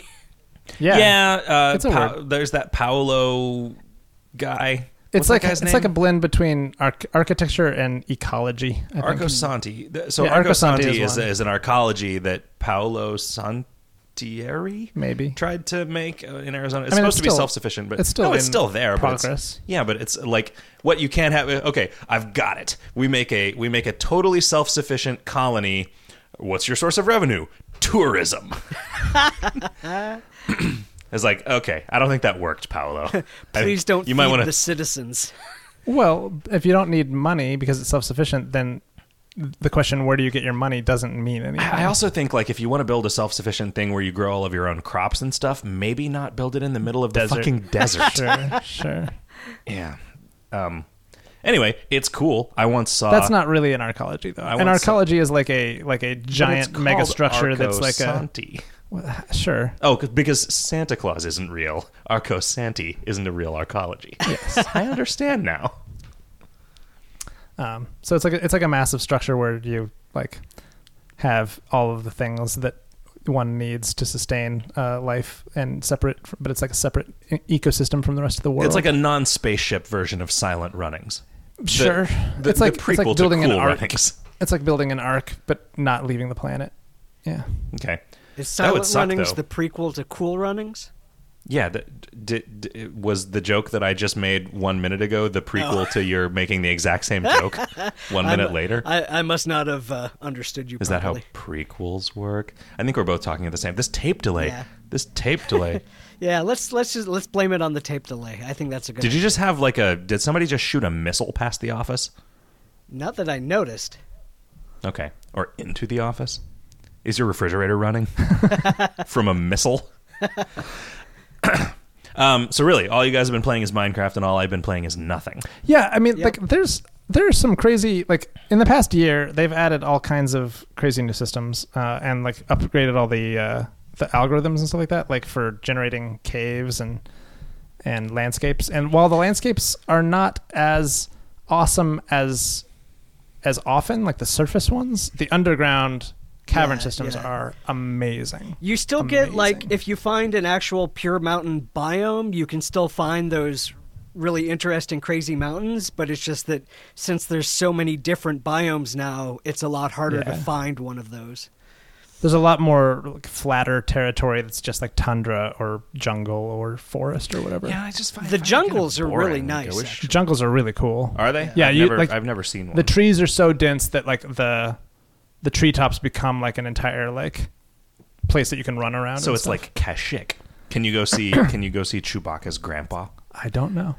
Yeah. It's a word. There's that Paolo guy. It's What's like that guy's name? a blend between architecture and ecology. Arcosanti. So Yeah, Arcosanti Arcosanti is an arcology that Paolo Santieri maybe tried to make in Arizona. It's supposed to be self-sufficient, but it's still there. Progress. But it's like what you can't have. Okay, I've got it. We make a totally self-sufficient colony. What's your source of revenue? Tourism. It's like, okay, I don't think that worked, Paolo. Please don't feed the citizens. Well, if you don't need money because it's self-sufficient, then the question, where do you get your money, doesn't mean anything. I also think, like, if you want to build a self-sufficient thing where you grow all of your own crops and stuff, maybe not build it in the middle of the fucking desert. Sure. Yeah. Anyway, it's cool. I once saw... That's not really an arcology, though. An arcology is like a giant mega structure that's like a... Sure. Oh, because Santa Claus isn't real. Arcosanti isn't a real arcology. Yes. I understand now. So it's like a massive structure where you like have all of the things that one needs to sustain life, and separate, but it's like a separate ecosystem from the rest of the world. It's like a non-spaceship version of Silent Runnings. Sure. It's like prequel building to Cool an ark. Runnings. It's like building an ark, but not leaving the planet. Yeah. Okay. Is Silent Runnings the prequel to Cool Runnings? Yeah. Was the joke that I just made 1 minute ago the prequel to your making the exact same joke 1 minute later? I must not have understood you properly. Is that how prequels work? I think we're both talking at the same. This tape delay. Yeah, let's blame it on the tape delay. I think that's a good. Did you just have did somebody just shoot a missile past the office? Not that I noticed. Okay. Or into the office? Is your refrigerator running from a missile? So really, all you guys have been playing is Minecraft, and all I've been playing is nothing. Yeah, I mean, there's some crazy, in the past year, they've added all kinds of crazy new systems, and upgraded all the algorithms and stuff like that, like for generating caves and landscapes. And while the landscapes are not as awesome as often, like the surface ones, the underground cavern systems are amazing. You still get, if you find an actual pure mountain biome, you can still find those really interesting, crazy mountains, but it's just that since there's so many different biomes now, it's a lot harder to find one of those. There's a lot more flatter territory that's just like tundra or jungle or forest or whatever. Yeah, I just find the jungles are really nice. The jungles are really cool. Are they? Yeah, I've never seen one. The trees are so dense that the treetops become like an entire place that you can run around. So it's like Kashyyyk. Can you go see Chewbacca's grandpa? I don't know.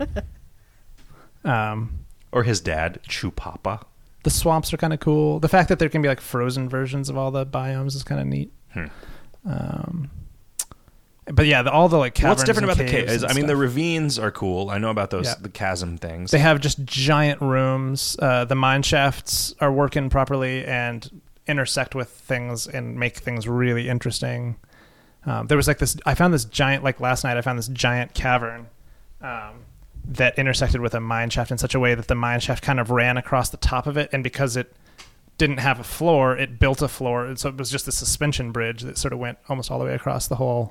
Or his dad, Chewpapa. The swamps are kind of cool. The fact that there can be frozen versions of all the biomes is kind of neat. But yeah, all the like caverns. What's different about the caves? I mean, the ravines are cool. I know about those, the chasm things. They have just giant rooms. The mine shafts are working properly and intersect with things and make things really interesting. There was like this. I found this giant. Like last night, I found this giant cavern that intersected with a mine shaft in such a way that the mine shaft kind of ran across the top of it, and because it didn't have a floor, it built a floor, and so it was just a suspension bridge that sort of went almost all the way across the whole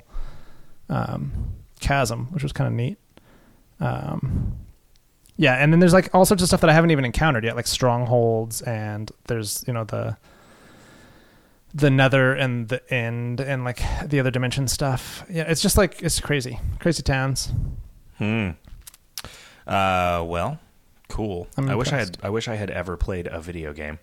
chasm, which was kind of neat. Yeah, and then there's like all sorts of stuff that I haven't even encountered yet, like strongholds, and there's the nether and the end and like the other dimension stuff. Yeah, it's just like it's crazy towns. Well, cool. I wish I had ever played a video game.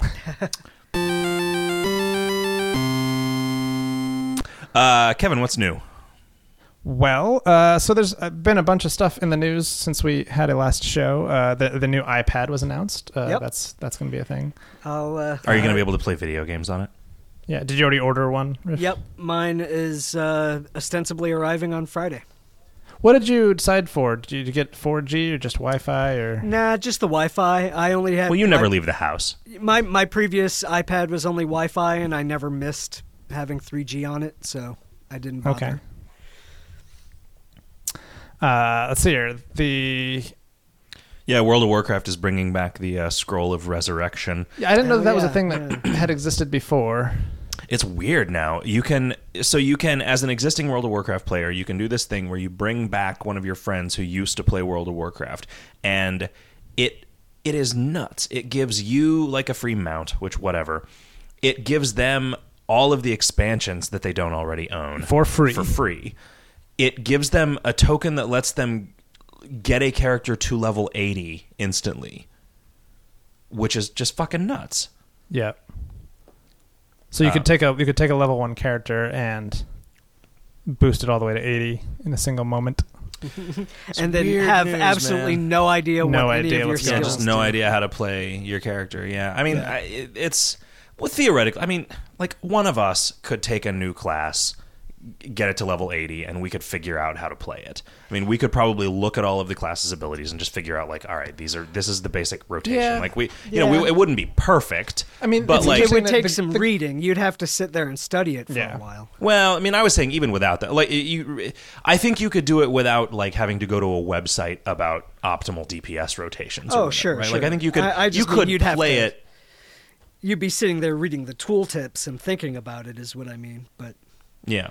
Kevin, what's new? Well, so there's been a bunch of stuff in the news since we had a last show. The new iPad was announced. Yep. That's going to be a thing. Are you going to be able to play video games on it? Yeah. Did you already order one, Riff? Yep, mine is ostensibly arriving on Friday. What did you decide for? Did you get 4G or just Wi-Fi or? Nah, just the Wi-Fi. I only had. Well, you never leave the house. My previous iPad was only Wi-Fi, and I never missed having 3G on it, so I didn't bother. Okay. Let's see here. Yeah, World of Warcraft is bringing back the Scroll of Resurrection. Yeah, I didn't know that was a thing that had existed before. It's weird now. You can, as an existing World of Warcraft player, you can do this thing where you bring back one of your friends who used to play World of Warcraft, and it is nuts. It gives you like a free mount, which whatever. It gives them all of the expansions that they don't already own for free. It gives them a token that lets them get a character to level 80 instantly, which is just fucking nuts. Yeah. So you could take a level 1 character and boost it all the way to 80 in a single moment, and then have absolutely no idea what any of your skills just no idea how to play your character. Yeah, I mean, it's theoretically. I mean, like one of us could take a new class, get it to level 80, and we could figure out how to play it. I mean, we could probably look at all of the class's abilities and just figure out like, all right, this is the basic rotation. Yeah. Like it wouldn't be perfect. I mean, but like it would take some reading. You'd have to sit there and study it for a while. Well, I mean, I was saying even without that, like I think you could do it without like having to go to a website about optimal DPS rotations. Oh, sure, right? sure. Like I think you could you'd play it. You'd be sitting there reading the tooltips and thinking about it, is what I mean. But yeah.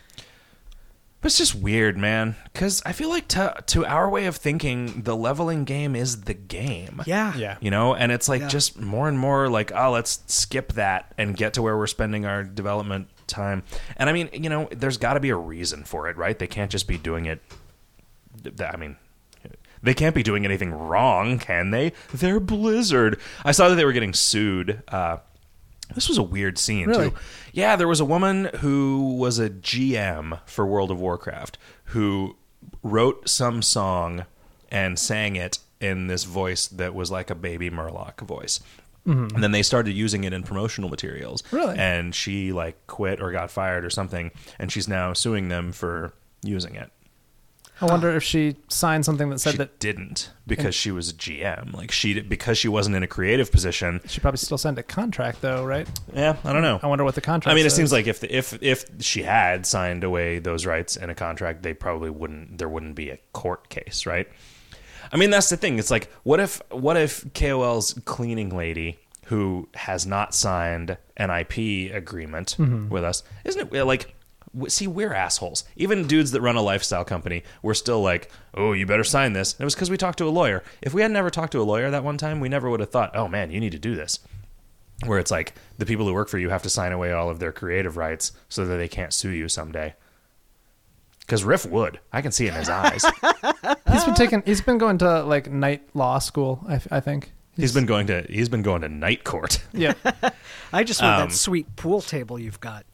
But it's just weird, man, because I feel like to our way of thinking, the leveling game is the game. Yeah. You know, and it's like just more and more like, oh, let's skip that and get to where we're spending our development time. And I mean, you know, there's got to be a reason for it, right? They can't just be doing it. I mean, they can't be doing anything wrong, can they? They're Blizzard. I saw that they were getting sued. This was a weird scene, really? Too. Yeah, there was a woman who was a GM for World of Warcraft who wrote some song and sang it in this voice that was like a baby Murloc voice. Mm-hmm. And then they started using it in promotional materials. Really? And she like quit or got fired or something, and she's now suing them for using it. I wonder if she signed something that said she that didn't because she was a GM. Like because she wasn't in a creative position. She probably still signed a contract though, right? Yeah, I don't know. I wonder what the contract. I mean, says. it seems like if she had signed away those rights in a contract, they probably wouldn't. There wouldn't be a court case, right? I mean, that's the thing. It's like, what if KOL's cleaning lady who has not signed an IP agreement with us, isn't it like? See, we're assholes. Even dudes that run a lifestyle company, we're still like, oh, you better sign this. And it was because we talked to a lawyer. If we had never talked to a lawyer that one time, we never would have thought, oh, man, you need to do this. Where it's like, the people who work for you have to sign away all of their creative rights so that they can't sue you someday. Because Riff would. I can see it in his eyes. He's been going to like night law school, I think. He's been going to night court. Yeah. I just want that sweet pool table you've got.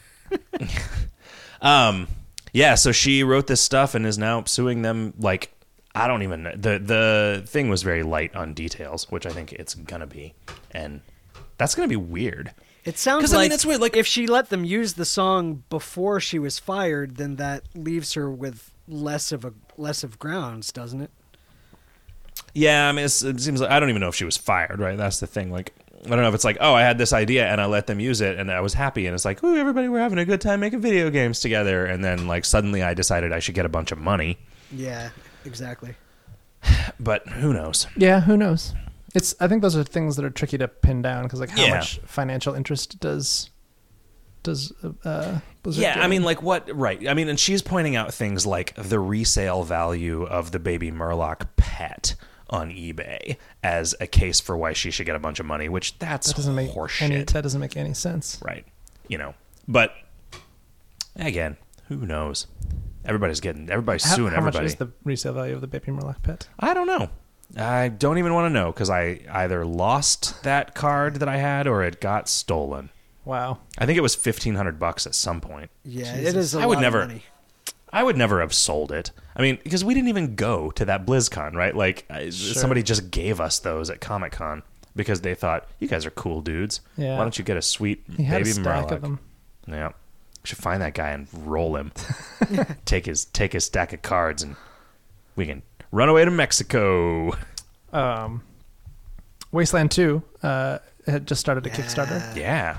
Yeah, so she wrote this stuff and is now suing them. Like, I don't even know. The thing was very light on details, which I think it's gonna be, and that's gonna be weird. It sounds 'Cause, I like mean, it's weird, like- if she let them use the song before she was fired, then that leaves her with less of grounds, doesn't it? Yeah, I mean, it seems like I don't even know if she was fired, right? That's the thing. Like, I don't know if it's like, oh, I had this idea and I let them use it and I was happy, and it's like, ooh, everybody, we're having a good time making video games together, and then like suddenly I decided I should get a bunch of money. Yeah, exactly. But who knows? Yeah, who knows? I think those are things that are tricky to pin down because like how Yeah. much financial interest does Blizzard Yeah, I gain? mean, like what? Right. I mean, and she's pointing out things like the resale value of the baby Murloc pet on eBay as a case for why she should get a bunch of money, which that's that doesn't make horseshit. that doesn't make any sense. Right. You know, but again, who knows? Everybody's suing How everybody. much is the resale value of the baby Murloc pet? I don't know. I don't even want to know because I either lost that card that I had or it got stolen. Wow. I think it was $1,500 at some point. Yeah, Jesus. it is a I would lot never- of money. I would never have sold it. I mean, because we didn't even go to that BlizzCon, right? Like, somebody just gave us those at Comic-Con because they thought, you guys are cool dudes. Yeah. Why don't you get a sweet He had baby a stack Murloc? of them. Yeah. We should find that guy and roll him. take his stack of cards and we can run away to Mexico. Wasteland 2 had just started a Kickstarter. Yeah.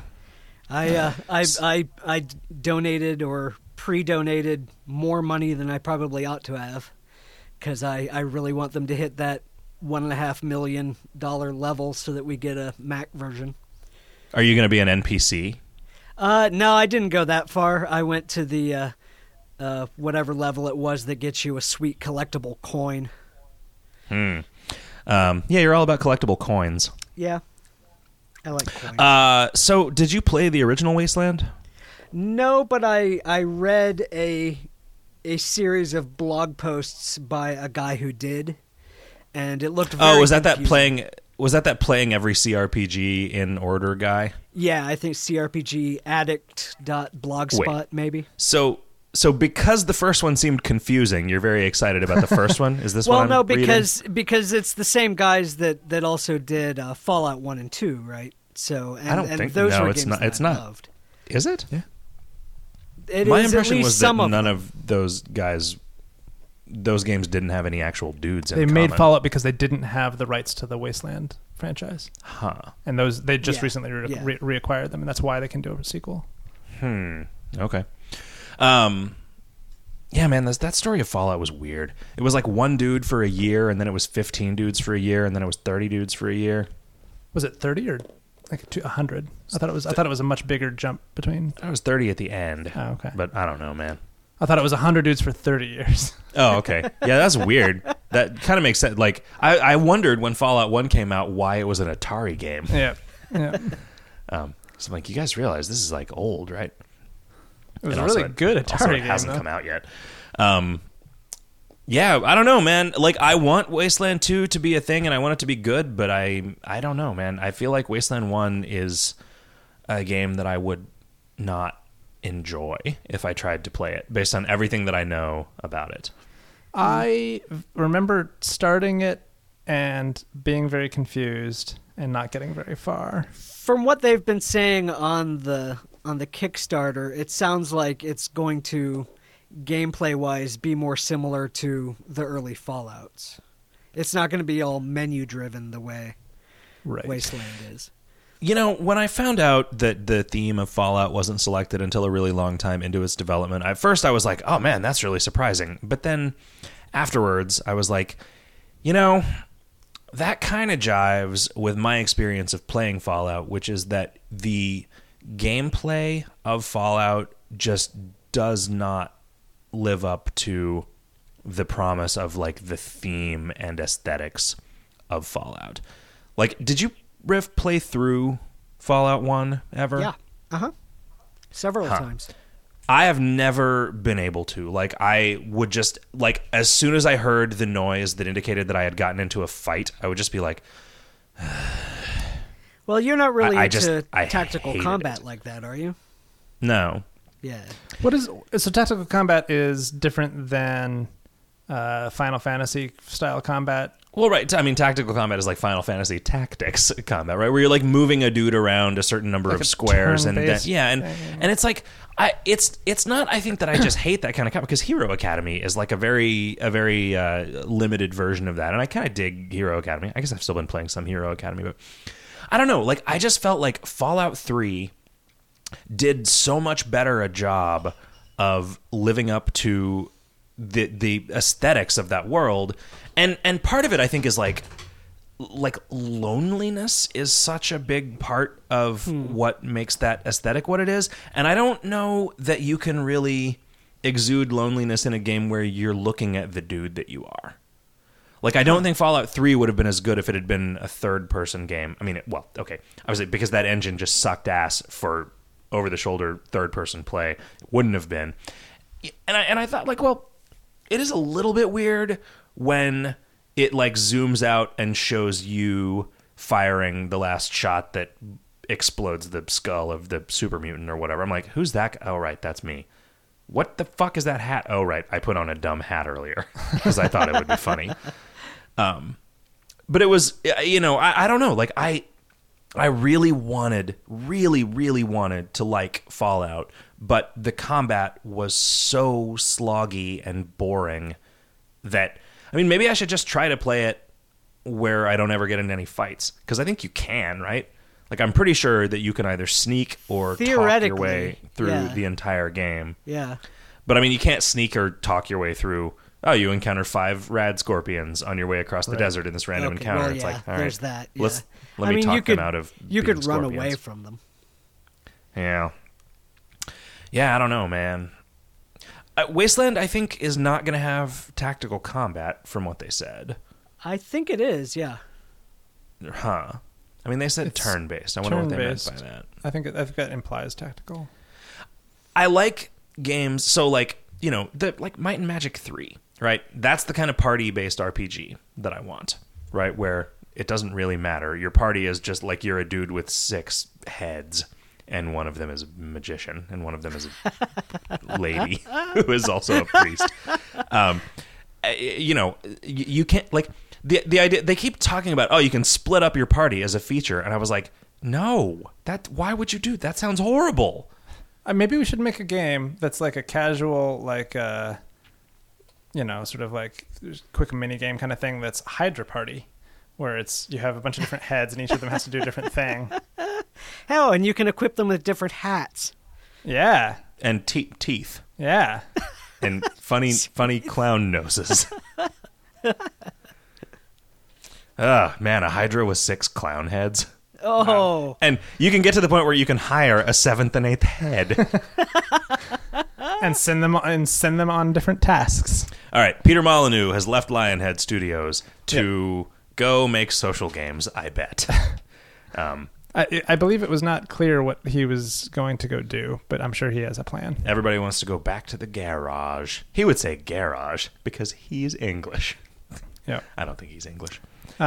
I donated or pre-donated more money than I probably ought to have because I really want them to hit that $1.5 million level so that we get a Mac version. Are you going to be an NPC? No, I didn't go that far. I went to the whatever level it was that gets you a sweet collectible coin. Yeah, you're all about collectible coins. Yeah, I like coins. So did you play the original Wasteland? No, but I read a series of blog posts by a guy who did, and it looked very Was that confusing. playing every CRPG in order guy? Yeah, I think CRPGaddict.blogspot maybe. So because the first one seemed confusing, you're very excited about the first one? Is this Well, what I'm no, reading? because it's the same guys that also did Fallout 1 and 2, right? So I don't and think those no, were it's games not. that It's I not. loved. Is it? Yeah. It My is at impression least was that some of none them. of those guys, those games didn't have any actual dudes in They common. made Fallout because they didn't have the rights to the Wasteland franchise, Huh. and they just Yeah, recently yeah. reacquired them, and that's why they can do a sequel. Okay. Yeah, man, that story of Fallout was weird. It was like one dude for a year, and then it was 15 dudes for a year, and then it was 30 dudes for a year. Was it 30 or like 100? I thought it was a much bigger jump between. I was 30 at the end. Oh, okay. But I don't know, man. I thought it was 100 dudes for 30 years. Oh, okay. Yeah, that's weird. That kind of makes sense. Like, I wondered when Fallout 1 came out why it was an Atari game. Yeah. Yeah. So I'm like, you guys realize this is like old, right? It was And a really also good also Atari it game. hasn't though. come out yet. Yeah, I don't know, man. Like, I want Wasteland 2 to be a thing, and I want it to be good, but I don't know, man. I feel like Wasteland 1 is a game that I would not enjoy if I tried to play it, based on everything that I know about it. I remember starting it and being very confused and not getting very far. From what they've been saying on the Kickstarter, it sounds like it's going to gameplay-wise be more similar to the early Fallouts. It's not going to be all menu-driven the way Right. Wasteland is. You know, when I found out that the theme of Fallout wasn't selected until a really long time into its development, at first I was like, oh man, that's really surprising. But then afterwards, I was like, you know, that kind of jives with my experience of playing Fallout, which is that the gameplay of Fallout just does not live up to the promise of like the theme and aesthetics of Fallout. Like, did you, Riff, play through Fallout 1 ever? Yeah. Uh-huh. Several times. I have never been able to. Like, I would just, like, as soon as I heard the noise that indicated that I had gotten into a fight, I would just be like, Well, you're not really I into I tactical hated combat it. like that, are you? no. Yeah. So tactical combat is different than Final Fantasy style combat. Well, right. I mean, tactical combat is like Final Fantasy Tactics combat, right? Where you're like moving a dude around a certain number of squares, and it's like it's not. I think that I just hate that kind of combat because Hero Academy is like a very limited version of that, and I kind of dig Hero Academy. I guess I've still been playing some Hero Academy, but I don't know. Like, I just felt like Fallout 3 did so much better a job of living up to the aesthetics of that world, and part of it I think is like loneliness is such a big part of what makes that aesthetic what it is, and I don't know that you can really exude loneliness in a game where you're looking at the dude that you are. Like, I don't think Fallout 3 would have been as good if it had been a third-person game. I mean, obviously, because that engine just sucked ass for over-the-shoulder third-person play. It wouldn't have been. And I thought, like, well, it is a little bit weird when it, like, zooms out and shows you firing the last shot that explodes the skull of the super mutant or whatever. I'm like, who's that? Oh, right, that's me. What the fuck is that hat? Oh, right, I put on a dumb hat earlier because I thought it would be funny. But it was, I don't know. Like, I really wanted to like Fallout, but the combat was so sloggy and boring that, I mean, maybe I should just try to play it where I don't ever get into any fights. Because I think you can, right? Like, I'm pretty sure that you can either sneak or talk your way through the entire game. Yeah. But, I mean, you can't sneak or talk your way through. Oh, you encounter 5 rad scorpions on your way across the desert in this random encounter. Well, it's like, all right, there's that. Yeah. Let me talk them out of you being could run scorpions. away from them. Yeah. Yeah, I don't know, man. Wasteland, I think, is not going to have tactical combat, from what they said. I think it is, yeah. Huh. I mean, they said it's turn-based. I wonder what they meant by that. I think that implies tactical. I like games, so like, like Might and Magic 3, right? That's the kind of party-based RPG that I want, right? Where it doesn't really matter. Your party is just like you're a dude with 6 heads, and one of them is a magician, and one of them is a lady who is also a priest. You can't, like, the idea, they keep talking about, you can split up your party as a feature, and I was like, no, why would you do that? Sounds horrible. Maybe we should make a game that's like a casual, like, sort of like quick mini game kind of thing that's Hydra Party, where you have a bunch of different heads and each of them has to do a different thing. Hell, and you can equip them with different hats. Yeah. And teeth. Yeah. And funny clown noses. Man, a Hydra with 6 clown heads. Oh. Wow. And you can get to the point where you can hire a 7th and 8th head. and send them on different tasks. All right, Peter Molyneux has left Lionhead Studios to go make social games, I bet. I believe it was not clear what he was going to go do, but I'm sure he has a plan. Everybody wants to go back to the garage. He would say garage because he's English. Yeah, I don't think he's English.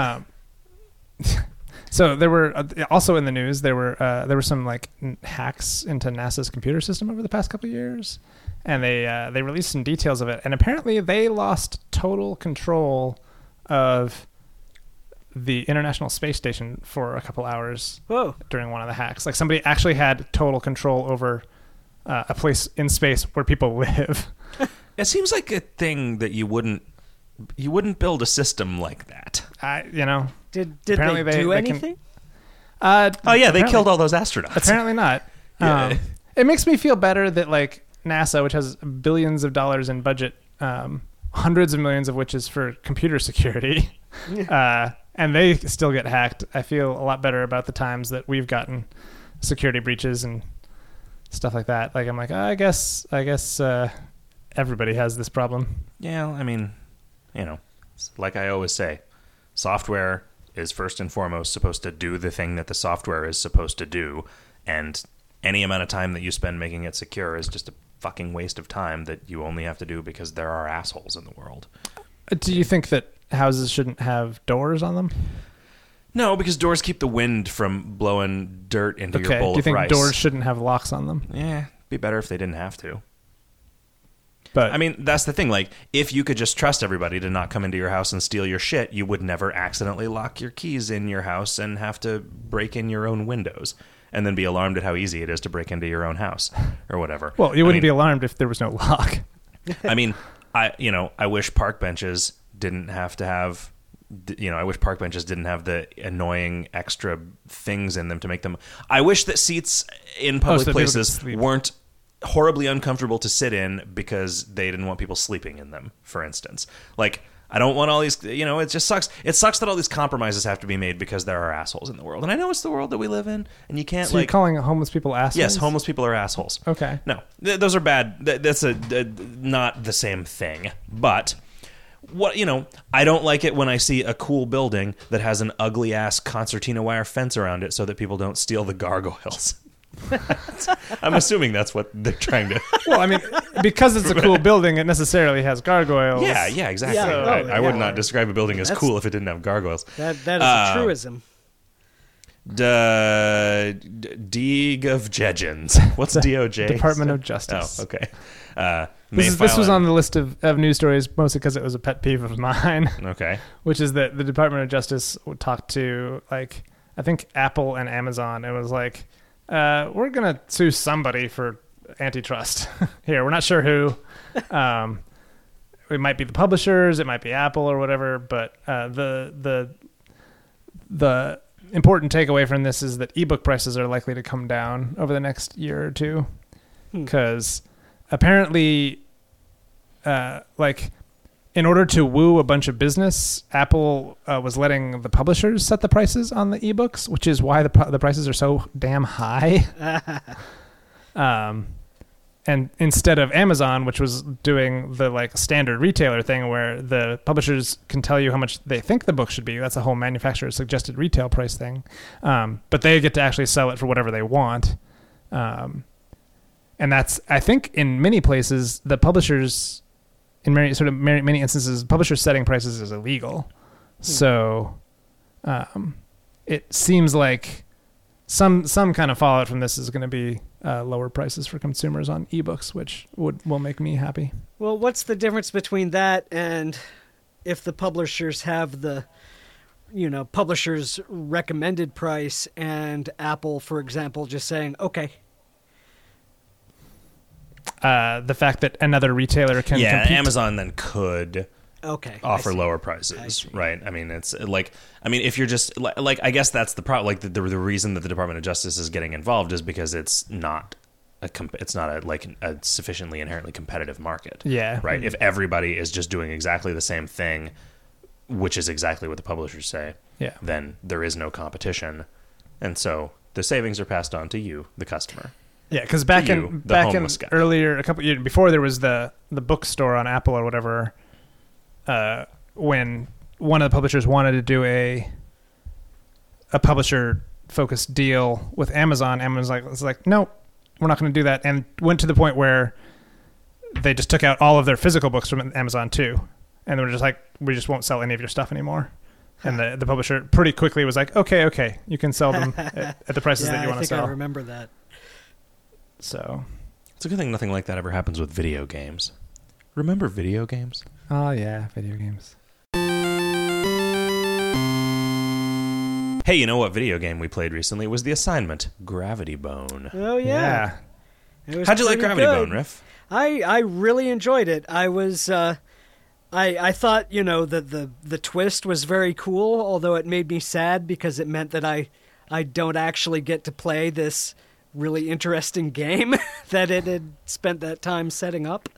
So there were also in the news there were some like hacks into NASA's computer system over the past couple of years, and they released some details of it, and apparently they lost total control of the International Space Station for a couple hours. Whoa. During one of the hacks. Like, somebody actually had total control over a place in space where people live. It seems like a thing that you wouldn't build a system like that. Did they do anything? They killed all those astronauts. Apparently not. Yeah. It makes me feel better that, like, NASA, which has billions of dollars in budget, hundreds of millions of which is for computer security, and they still get hacked. I feel a lot better about the times that we've gotten security breaches and stuff like that. Like, I'm like, I guess everybody has this problem. Yeah, I mean, like I always say, software is first and foremost supposed to do the thing that the software is supposed to do, and any amount of time that you spend making it secure is just a fucking waste of time that you only have to do because there are assholes in the world. Do you think that houses shouldn't have doors on them? No, because doors keep the wind from blowing dirt into your bowl of rice. Do you think doors shouldn't have locks on them? Yeah, it'd be better if they didn't have to. But I mean, that's the thing. Like, if you could just trust everybody to not come into your house and steal your shit, you would never accidentally lock your keys in your house and have to break in your own windows and then be alarmed at how easy it is to break into your own house or whatever. Well, you wouldn't be alarmed if there was no lock. I mean, I wish park benches didn't have to have, I wish park benches didn't have the annoying extra things in them to make them. I wish that seats in public places weren't horribly uncomfortable to sit in because they didn't want people sleeping in them, for instance. Like, I don't want all these, it just sucks. It sucks that all these compromises have to be made because there are assholes in the world. And I know it's the world that we live in, and you can't, so you're calling homeless people assholes? Yes, homeless people are assholes. Okay. No, those are bad. That's not the same thing. But I don't like it when I see a cool building that has an ugly ass concertina wire fence around it so that people don't steal the gargoyles. I'm assuming that's what they're trying to. Well, I mean, because it's a cool building, it necessarily has gargoyles. Yeah, exactly. Yeah, I would not describe a building as cool if it didn't have gargoyles. That is a truism. Deeg of Jejins. What's DOJ? Department of Justice. Oh, okay. This was on the list of news stories, mostly because it was a pet peeve of mine. Okay. Which is that the Department of Justice talked to, I think Apple and Amazon. It was like, we're going to sue somebody for antitrust here. We're not sure who. It might be the publishers, it might be Apple or whatever, but the important takeaway from this is that ebook prices are likely to come down over the next year or two, because apparently in order to woo a bunch of business, Apple was letting the publishers set the prices on the ebooks, which is why the prices are so damn high. And instead of Amazon, which was doing the standard retailer thing where the publishers can tell you how much they think the book should be. That's a whole manufacturer suggested retail price thing. But they get to actually sell it for whatever they want. And that's, I think in many places, the publishers, in many instances, publishers setting prices is illegal. So it seems like some kind of fallout from this is going to be lower prices for consumers on ebooks, which will make me happy. Well, what's the difference between that and if the publishers have the, publisher's recommended price and Apple, for example, just saying, okay. The fact that another retailer can compete. Amazon then could offer lower prices, right? I mean, it's if you're just I guess that's the problem. The reason that the Department of Justice is getting involved is because it's not a sufficiently inherently competitive market. Yeah. Right. If everybody is just doing exactly the same thing, which is exactly what the publishers say, then there is no competition, and so the savings are passed on to you, the customer. Yeah, because back in earlier, a couple years before, there was the bookstore on Apple or whatever. When one of the publishers wanted to do a publisher focused deal with Amazon, Amazon was like, no, we're not going to do that, and went to the point where they just took out all of their physical books from Amazon too, and they were just like, we just won't sell any of your stuff anymore. And the publisher pretty quickly was like, okay, you can sell them at the prices that you want to sell. I remember that. So it's a good thing nothing like that ever happens with video games. Remember video games? Oh yeah, video games. Hey, you know what video game we played recently? It was The Assignment, Gravity Bone. Oh yeah. How'd you like Gravity Bone, Riff? I really enjoyed it. I was I thought, that the twist was very cool, although it made me sad because it meant that I don't actually get to play this really interesting game that it had spent that time setting up.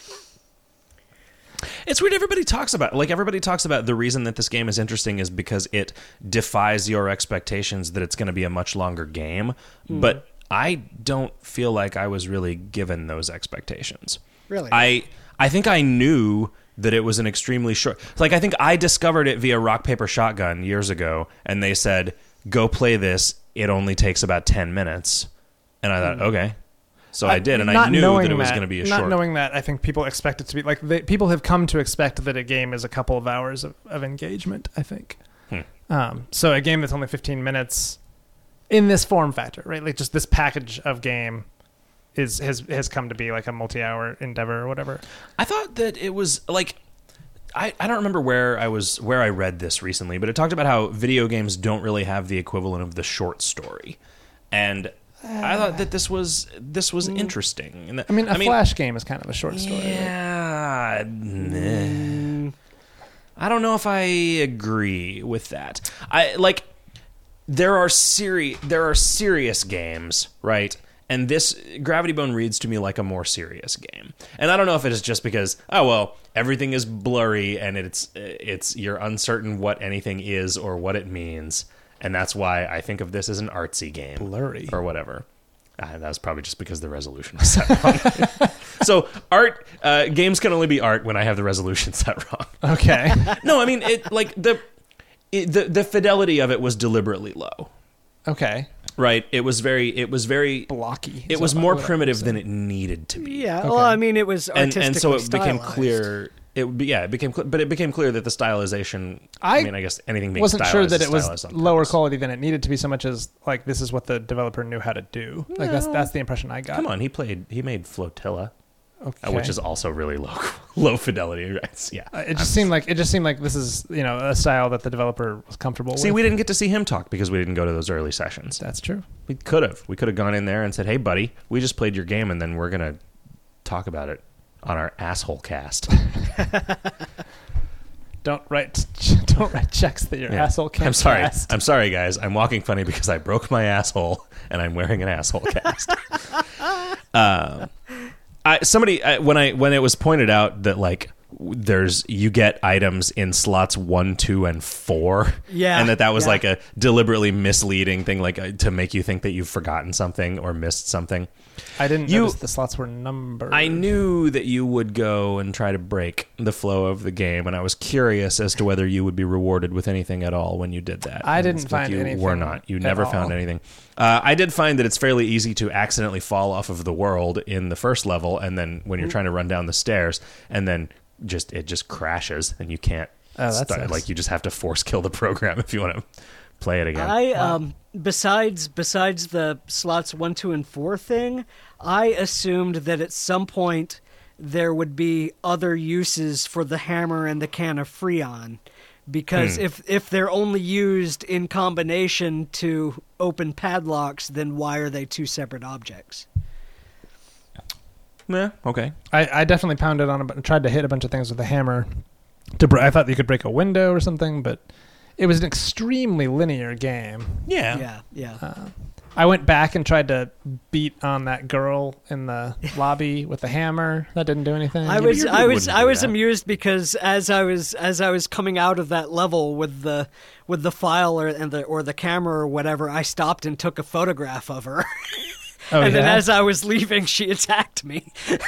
It's weird. Everybody talks about the reason that this game is interesting is because it defies your expectations that it's going to be a much longer game. But I don't feel like I was really given those expectations. Really? I think I knew that it was an extremely short... I think I discovered it via Rock, Paper, Shotgun years ago, and they said, go play this. It only takes about 10 minutes. And I thought, okay. So I did, and I knew that it was going to be a short... Not knowing that, I think people expect it to be... people have come to expect that a game is a couple of hours of engagement, I think. So a game that's only 15 minutes in this form factor, right? Just this package of game has come to be like a multi-hour endeavor or whatever. I thought that it was like I don't remember where I read this recently, but it talked about how video games don't really have the equivalent of the short story, and I thought that this was interesting. And I mean, Flash game is kind of a short story. Yeah, right? I don't know if I agree with that. There are serious games, right? And this Gravity Bone reads to me like a more serious game. And I don't know if it is just because, everything is blurry and it's you're uncertain what anything is or what it means. And that's why I think of this as an artsy game. Blurry. Or whatever. That was probably just because the resolution was set wrong. So games can only be art when I have the resolution set wrong. Okay. No, I mean, the fidelity of it was deliberately low. Okay. Right. It was very blocky. It was more primitive than it needed to be. Yeah. Okay. Well, I mean, it was artistically and so it became stylized. clear. It became clear that the stylization. I guess anything being wasn't sure that it was stylized on lower purpose. quality than it needed to be, so much as like this is what the developer knew how to do. Like that's the impression I got. Come on, he made Flotilla, Okay. which is also really low fidelity. Right? Yeah. It just seemed like this is a style that the developer was comfortable with. See, we didn't get to see him talk because we didn't go to those early sessions. That's true. We could have gone in there and said, "Hey, buddy, we just played your game, and then we're gonna talk about it on our asshole cast." Don't write checks that your asshole can't. I'm sorry, guys. I'm walking funny because I broke my asshole and I'm wearing an asshole cast. When it was pointed out that like you get items in slots 1, 2, and 4, and that was like a deliberately misleading thing, like to make you think that you've forgotten something or missed something. I didn't notice the slots were numbered. I knew that you would go and try to break the flow of the game, and I was curious as to whether you would be rewarded with anything at all when you did that. I didn't find anything. You were not. You never found anything. I did find that it's fairly easy to accidentally fall off of the world in the first level, and then when you're trying to run down the stairs, and then it just crashes, and you can't start. Like you just have to force kill the program if you want to play it again. Besides the slots 1, 2, and 4 thing, I assumed that at some point there would be other uses for the hammer and the can of Freon, because if they're only used in combination to open padlocks, then why are they two separate objects? Yeah. Okay. I definitely pounded on tried to hit a bunch of things with the hammer. I thought you could break a window or something, but it was an extremely linear game. Yeah. I went back and tried to beat on that girl in the lobby with the hammer. That didn't do anything. I was amused because as I was coming out of that level with the file or the camera or whatever, I stopped and took a photograph of her. Then as I was leaving, she attacked me.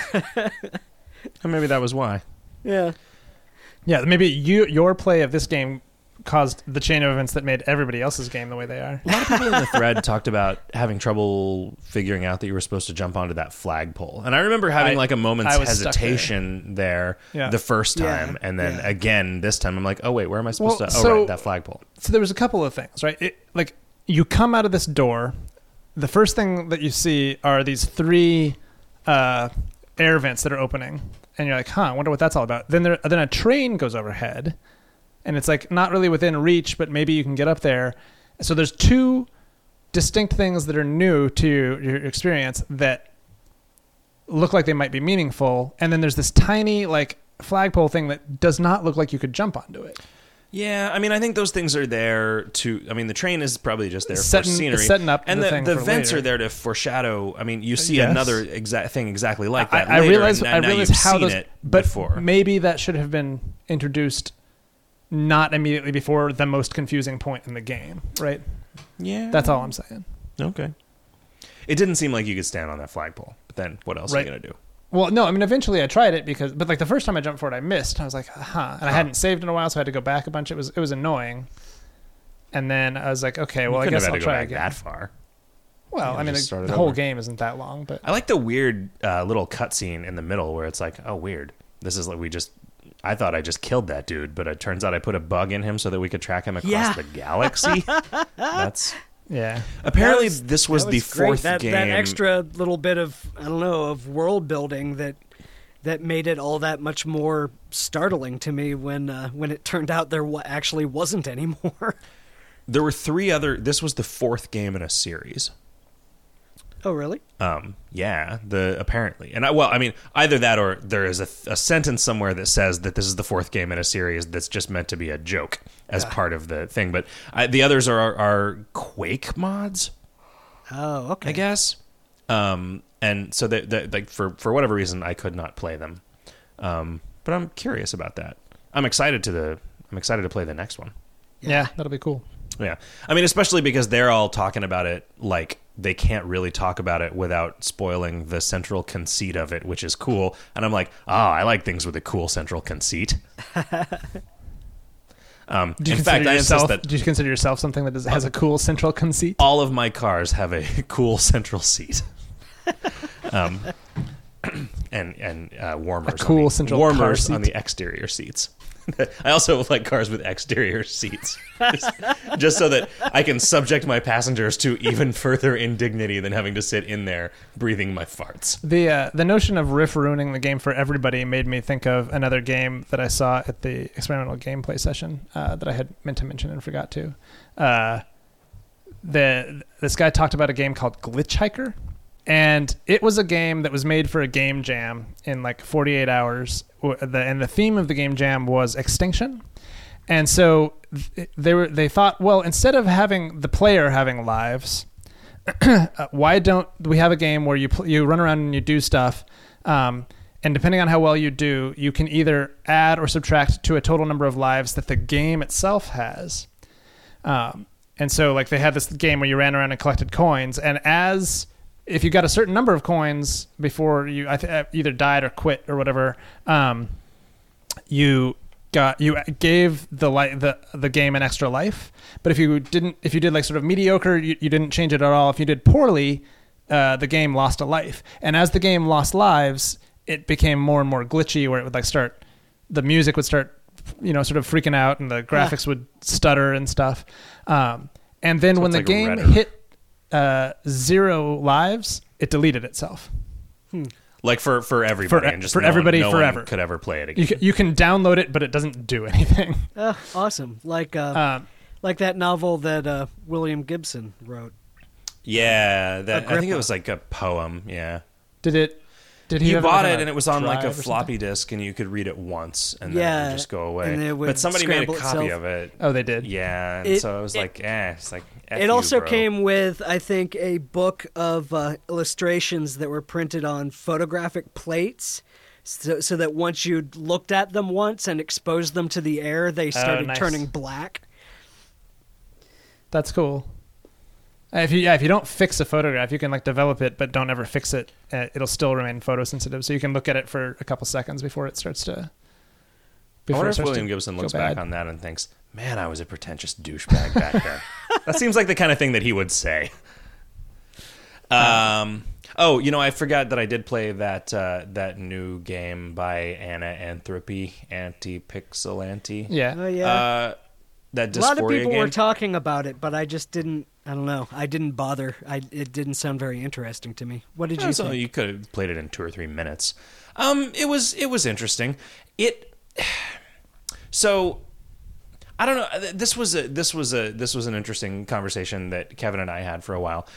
Maybe that was why. Yeah. Yeah, maybe your play of this game caused the chain of events that made everybody else's game the way they are. A lot of people in the thread talked about having trouble figuring out that you were supposed to jump onto that flagpole. And I remember having like a moment's hesitation there the first time. And then again, this time I'm like, oh, wait, where am I supposed to? Oh, right, that flagpole. So there was a couple of things, right? Like you come out of this door. The first thing that you see are these 3 air vents that are opening. And you're like, I wonder what that's all about. Then a train goes overhead. And it's like not really within reach, but maybe you can get up there. So there's 2 distinct things that are new to your experience that look like they might be meaningful. And then there's this tiny like flagpole thing that does not look like you could jump onto it. Yeah, I mean, I think those things are there to... I mean, the train is probably just there for scenery. Setting up and the vents later. are there to foreshadow... I mean, you see another thing exactly like that I later, realize how those... it but before. Maybe that should have been introduced not immediately before the most confusing point in the game, right? Yeah. That's all I'm saying. Okay. It didn't seem like you could stand on that flagpole. But then what else are you going to do? Well, no, I mean, eventually I tried it but like the first time I jumped for it, I missed. I was like, and I hadn't saved in a while, so I had to go back a bunch. It was annoying. And then I was like, okay, well, I guess I'll try again. That far. Well, I mean, the whole game isn't that long, but I like the weird little cutscene in the middle where it's like, oh, weird. This is like I thought I just killed that dude, but it turns out I put a bug in him so that we could track him across the galaxy. Yeah. Apparently, this was the fourth game. That extra little bit of, I don't know, of world building that made it all that much more startling to me when it turned out there actually wasn't anymore. There were 3 other. This was the 4th game in a series. Oh, really? Yeah. Apparently, and I mean, either that or there is a sentence somewhere that says that this is the 4th game in a series that's just meant to be a joke as part of the thing. But the others are Quake mods. Oh, okay. I guess. And so that like for whatever reason I could not play them. But I'm curious about that. I'm excited to play the next one. Yeah, that'll be cool. Yeah. I mean, especially because they're all talking about it like they can't really talk about it without spoiling the central conceit of it, which is cool. And I'm like, I like things with a cool central conceit. In fact, I insist that... Do you consider yourself something that has a cool central conceit? All of my cars have a cool central seat. And warmers. A cool central car warmers seat. on the exterior seats. I also like cars with exterior seats, just so that I can subject my passengers to even further indignity than having to sit in there breathing my farts. The notion of Riff ruining the game for everybody made me think of another game that I saw at the experimental gameplay session that I had meant to mention and forgot to. This guy talked about a game called Glitch Hiker. And it was a game that was made for a game jam in like 48 hours. And the theme of the game jam was extinction. And so they thought, well, instead of having the player having lives, why don't we have a game where you run around and you do stuff, and depending on how well you do, you can either add or subtract to a total number of lives that the game itself has. And so like they had this game where you ran around and collected coins, and if you got a certain number of coins before you either died or quit or whatever, you gave the game an extra life. But if you did like sort of mediocre, you didn't change it at all. If you did poorly, the game lost a life. And as the game lost lives, it became more and more glitchy, where it would like the music would start, sort of freaking out, and the graphics would stutter and stuff. And then when the game hit 0 lives, it deleted itself. Like for everybody, and just for everybody no forever. One could ever play it again. You can download it, but it doesn't do anything. Awesome! Like that novel that William Gibson wrote. Yeah, I think it was like a poem. Yeah. Did he bought it, and it was on like a floppy disk, and you could read it once, and then it would just go away. But somebody made a copy of it. Oh, they did? Yeah, and so I was like, it's like, it also came with, I think, a book of illustrations that were printed on photographic plates, so that once you looked at them once and exposed them to the air, they started turning black. That's cool. If you don't fix a photograph, you can like develop it, but don't ever fix it. It'll still remain photosensitive, so you can look at it for a couple seconds before it starts to. I wonder if William Gibson looks back on that and thinks, "Man, I was a pretentious douchebag back then." That seems like the kind of thing that he would say. I forgot that I did play that new game by Anna Anthropy, Anti-Pixelanti. Yeah. Oh yeah. That Dysphoria a lot of people game. were talking about it, but I just didn't. I don't know. I didn't bother. It didn't sound very interesting to me. What did you think? You could have played it in 2 or 3 minutes. It was interesting. So I don't know. This was an interesting conversation that Kevin and I had for a while.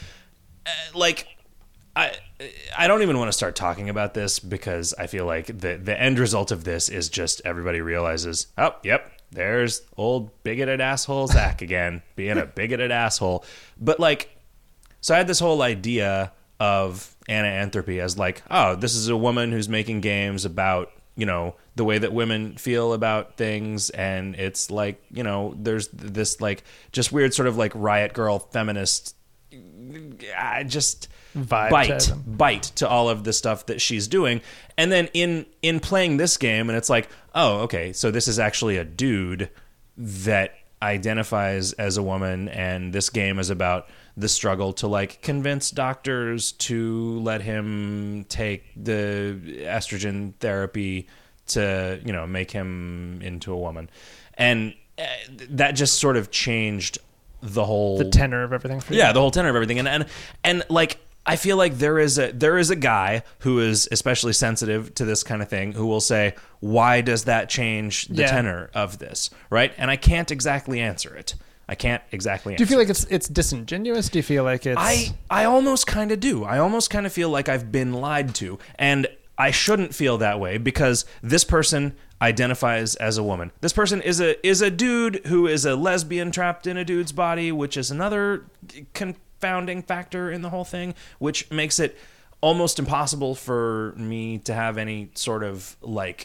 I don't even want to start talking about this, because I feel like the end result of this is just everybody realizes, oh, yep, there's old bigoted asshole Zach again, being a bigoted asshole. But so I had this whole idea of Anna Anthropy as like, oh, this is a woman who's making games about, the way that women feel about things, and it's like, there's this like just weird sort of like riot girl feminist just bite to all of the stuff that she's doing. And then in playing this game, and it's like, oh, okay, so this is actually a dude that identifies as a woman, and this game is about the struggle to like convince doctors to let him take the estrogen therapy to make him into a woman. And that just sort of changed the tenor of everything for you. Yeah, the whole tenor of everything. And like, I feel like there is a guy who is especially sensitive to this kind of thing who will say, why does that change the tenor of this, right? And I can't exactly answer it. Do you feel like it's disingenuous? Do you feel like it's... I almost kind of do. I almost kind of feel like I've been lied to. And I shouldn't feel that way because this person identifies as a woman. This person is a dude who is a lesbian trapped in a dude's body, which is another confounding factor in the whole thing, which makes it almost impossible for me to have any sort of like...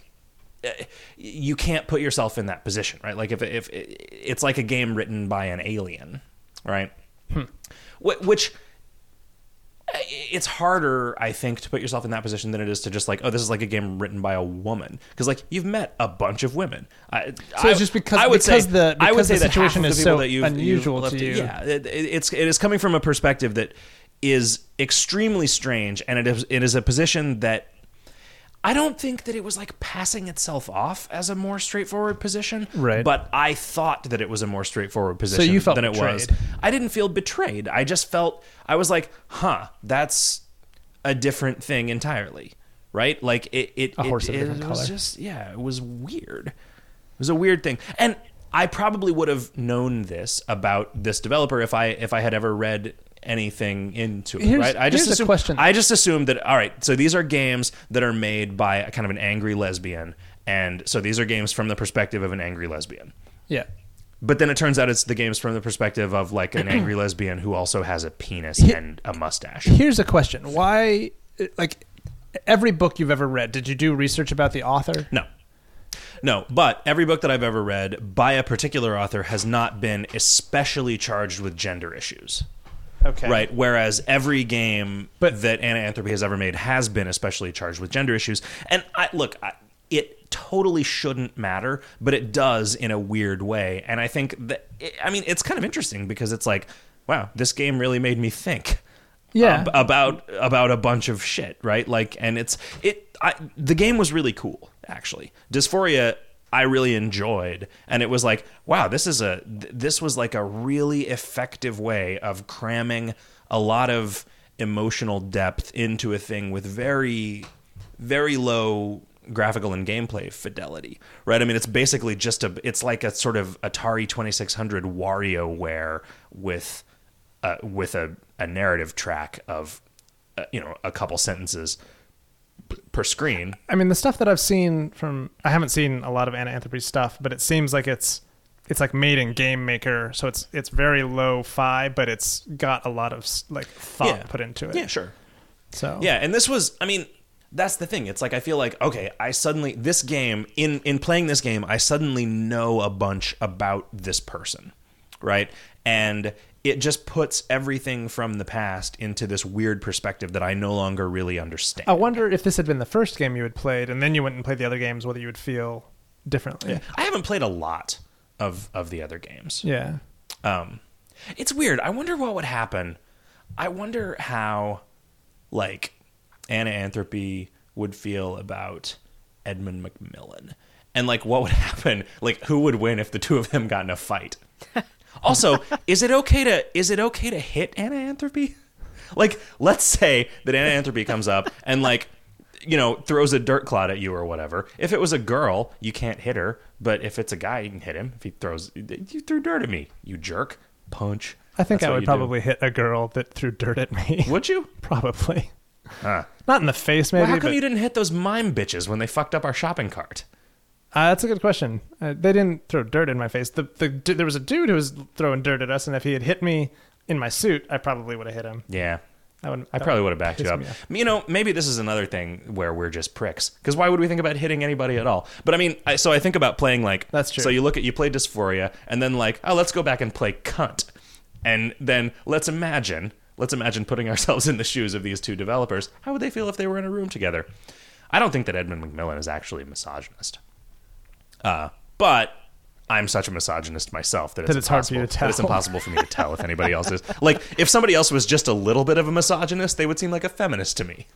You can't put yourself in that position, right? Like if it's like a game written by an alien, right? Which it's harder, I think, to put yourself in that position than it is to just like, oh, this is like a game written by a woman, because like you've met a bunch of women. It's just because I would say the situation is so unusual to you. Yeah, it is coming from a perspective that is extremely strange, and it is a position that. I don't think that it was like passing itself off as a more straightforward position, right? But I thought that it was a more straightforward position than it was. I didn't feel betrayed. I just felt, I was like, that's a different thing entirely, right? Like it horse of a different color. Was just, it was weird. It was a weird thing. And I probably would have known this about this developer if I had ever read anything into it, right? I just assumed that, all right, so these are games that are made by a kind of an angry lesbian, and so these are games from the perspective of an angry lesbian. Yeah. But then it turns out it's the games from the perspective of like an angry lesbian who also has a penis and a mustache. Here's a question. Why, like, every book you've ever read, did you do research about the author? No, but every book that I've ever read by a particular author has not been especially charged with gender issues. Okay. Right. Whereas every game that Ananthropy has ever made has been especially charged with gender issues. And it totally shouldn't matter, but it does in a weird way. And I think that, it's kind of interesting because it's like, wow, this game really made me think. Yeah. About a bunch of shit, right? Like, and the game was really cool, actually. Dysphoria, I really enjoyed, and it was like, wow, this was like a really effective way of cramming a lot of emotional depth into a thing with very, very low graphical and gameplay fidelity, right? I mean, it's basically it's like a sort of Atari 2600 WarioWare with a narrative track of a couple sentences per screen. I mean, the stuff that I've seen I haven't seen a lot of Ananthropy stuff, but it seems like it's like made in Game Maker, so it's very lo-fi, but it's got a lot of like thought put into it. Yeah, sure. So yeah, and this was, that's the thing. It's like I feel like, okay, this game, in playing this game, I suddenly know a bunch about this person, right? And it just puts everything from the past into this weird perspective that I no longer really understand. I wonder if this had been the first game you had played, and then you went and played the other games, whether you would feel differently. Yeah. I haven't played a lot of the other games. Yeah. It's weird. I wonder what would happen. I wonder how, like, Ananthropy would feel about Edmund McMillen. And, like, what would happen? Like, who would win if the two of them got in a fight? Also, is it okay to hit Ananthropy? Like, let's say that Ananthropy comes up and, like, throws a dirt clod at you or whatever. If it was a girl, you can't hit her. But if it's a guy, you can hit him. If you threw dirt at me, you jerk. Punch. I think I would probably hit a girl that threw dirt at me. Would you? Probably. Huh. Not in the face, maybe. Well, how come you didn't hit those mime bitches when they fucked up our shopping cart? That's a good question. They didn't throw dirt in my face. There was a dude who was throwing dirt at us, and if he had hit me in my suit, I probably would have hit him. Yeah. I probably would have backed you up. Maybe this is another thing where we're just pricks. Because why would we think about hitting anybody at all? But I think about playing like... That's true. So you play Dysphoria, and then like, oh, let's go back and play Cunt. And then let's imagine putting ourselves in the shoes of these two developers. How would they feel if they were in a room together? I don't think that Edmund McMillen is actually a misogynist. But I'm such a misogynist myself that it's hard for you to tell. That it's impossible for me to tell if anybody else is. Like, if somebody else was just a little bit of a misogynist, they would seem like a feminist to me.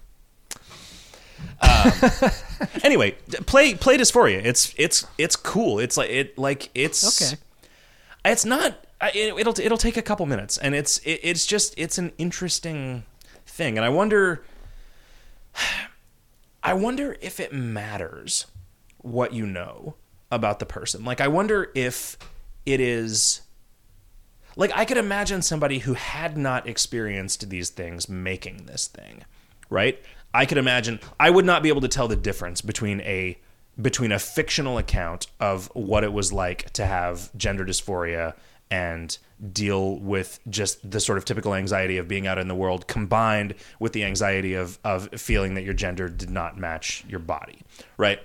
Anyway, play Dysphoria. It's cool. It's okay. It's not it'll take a couple minutes, and it's an interesting thing, and I wonder if it matters what you know about the person. Like, I wonder if it is... Like, I could imagine somebody who had not experienced these things making this thing, right? I could imagine... I would not be able to tell the difference between a fictional account of what it was like to have gender dysphoria and deal with just the sort of typical anxiety of being out in the world, combined with the anxiety of feeling that your gender did not match your body, right?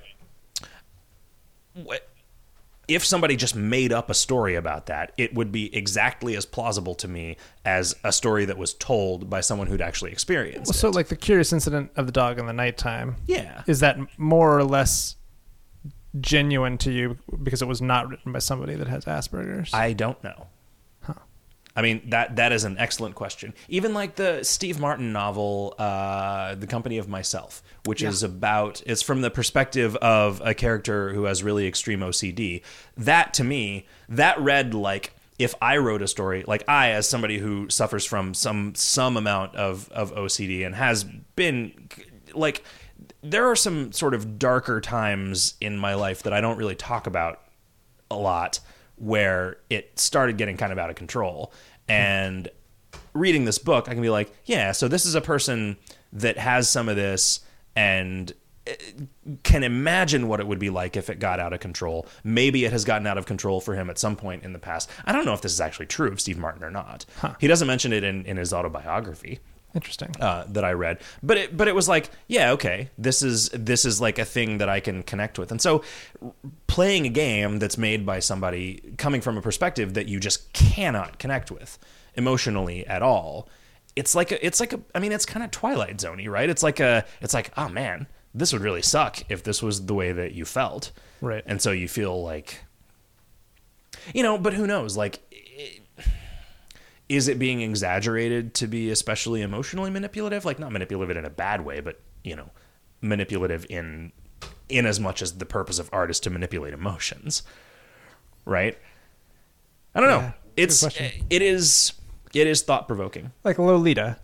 If somebody just made up a story about that, it would be exactly as plausible to me as a story that was told by someone who'd actually experienced it. So, like the curious incident of the dog in the nighttime. Yeah. Is that more or less genuine to you because it was not written by somebody that has Asperger's? I don't know. Huh. I mean, that is an excellent question. Even like the Steve Martin novel, The Company of Myself, which is it's from the perspective of a character who has really extreme OCD. That, to me, that read like if I wrote a story, like I, as somebody who suffers from some amount of OCD and has been, like, there are some sort of darker times in my life that I don't really talk about a lot, where it started getting kind of out of control. And reading this book, I can be like, yeah, so this is a person that has some of this and can imagine what it would be like if it got out of control. Maybe it has gotten out of control for him at some point in the past. I don't know if this is actually true of Steve Martin or not. Huh. He doesn't mention it in his autobiography. Interesting. That I read, but it was like, yeah, okay, this is like a thing that I can connect with. And so playing a game that's made by somebody coming from a perspective that you just cannot connect with emotionally at all, it's like I mean, it's kind of Twilight Zone-y, right? It's like, oh man, this would really suck if this was the way that you felt. Right. And so you feel like, but who knows? Like, is it being exaggerated to be especially emotionally manipulative? Like, not manipulative in a bad way, but, manipulative in as much as the purpose of art is to manipulate emotions. Right? I don't know. It is thought-provoking. Like Lolita.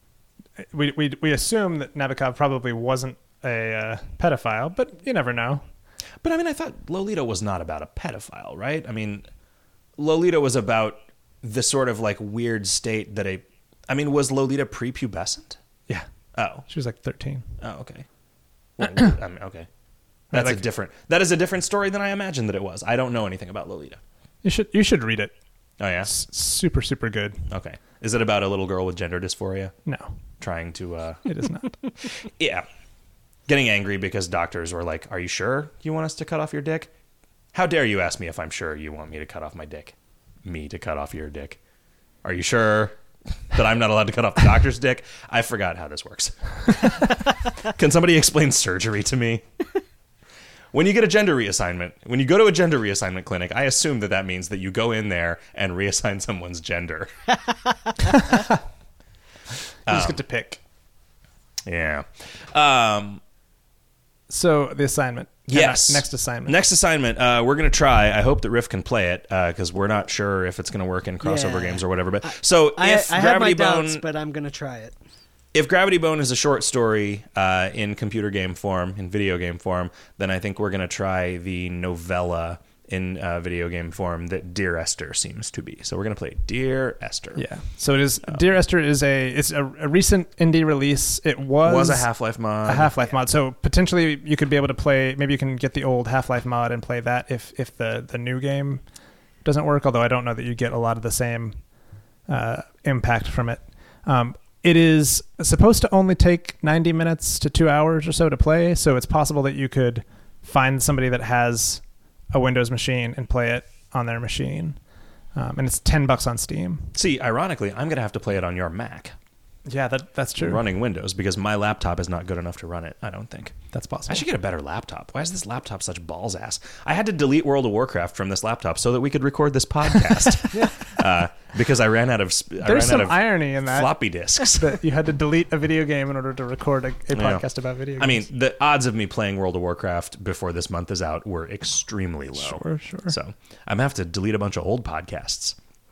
We assume that Nabokov probably wasn't a pedophile, but you never know. But I mean, I thought Lolita was not about a pedophile, right? I mean, Lolita was about the sort of like weird state that was Lolita prepubescent? Yeah. Oh. She was like 13. Oh, okay. Well, okay. That is a different story than I imagined that it was. I don't know anything about Lolita. You should read it. Oh, yeah? Super, super good. Okay. Is it about a little girl with gender dysphoria? No. Trying to... It is not. Yeah. Getting angry because doctors were like, are you sure you want us to cut off your dick? How dare you ask me if I'm sure you want me to cut off my dick? Me to cut off your dick. Are you sure that I'm not allowed to cut off the doctor's dick? I forgot how this works. Can somebody explain surgery to me? When you get a gender reassignment, when you go to a gender reassignment clinic, I assume that means that you go in there and reassign someone's gender. You just get to pick. Yeah. So the assignment. Yes. Next assignment. Next assignment. We're going to try. I hope that Riff can play it because we're not sure if it's going to work in crossover games or whatever. But I have my doubts, but I'm going to try it. If Gravity Bone is a short story in computer game form, in video game form, then I think we're going to try the novella in video game form that Dear Esther seems to be. So we're going to play Dear Esther. Yeah. So it is. Dear Esther is a recent indie release. It was a Half-Life mod. A Half-Life mod. So potentially you could be able to play. Maybe you can get the old Half-Life mod and play that if the new game doesn't work. Although I don't know that you get a lot of the same impact from it. It is supposed to only take 90 minutes to 2 hours or so to play. So it's possible that you could find somebody that has a Windows machine and play it on their machine. And it's $10 on Steam. See, ironically, I'm going to have to play it on your Mac. Yeah, that's true. Running Windows, because my laptop is not good enough to run it, I don't think. That's possible. I should get a better laptop. Why is this laptop such balls ass? I had to delete World of Warcraft from this laptop so that we could record this podcast. Because I ran out of irony in that floppy disks. That you had to delete a video game in order to record a podcast about video games. I mean, the odds of me playing World of Warcraft before this month is out were extremely low. Sure. So I'm going to have to delete a bunch of old podcasts.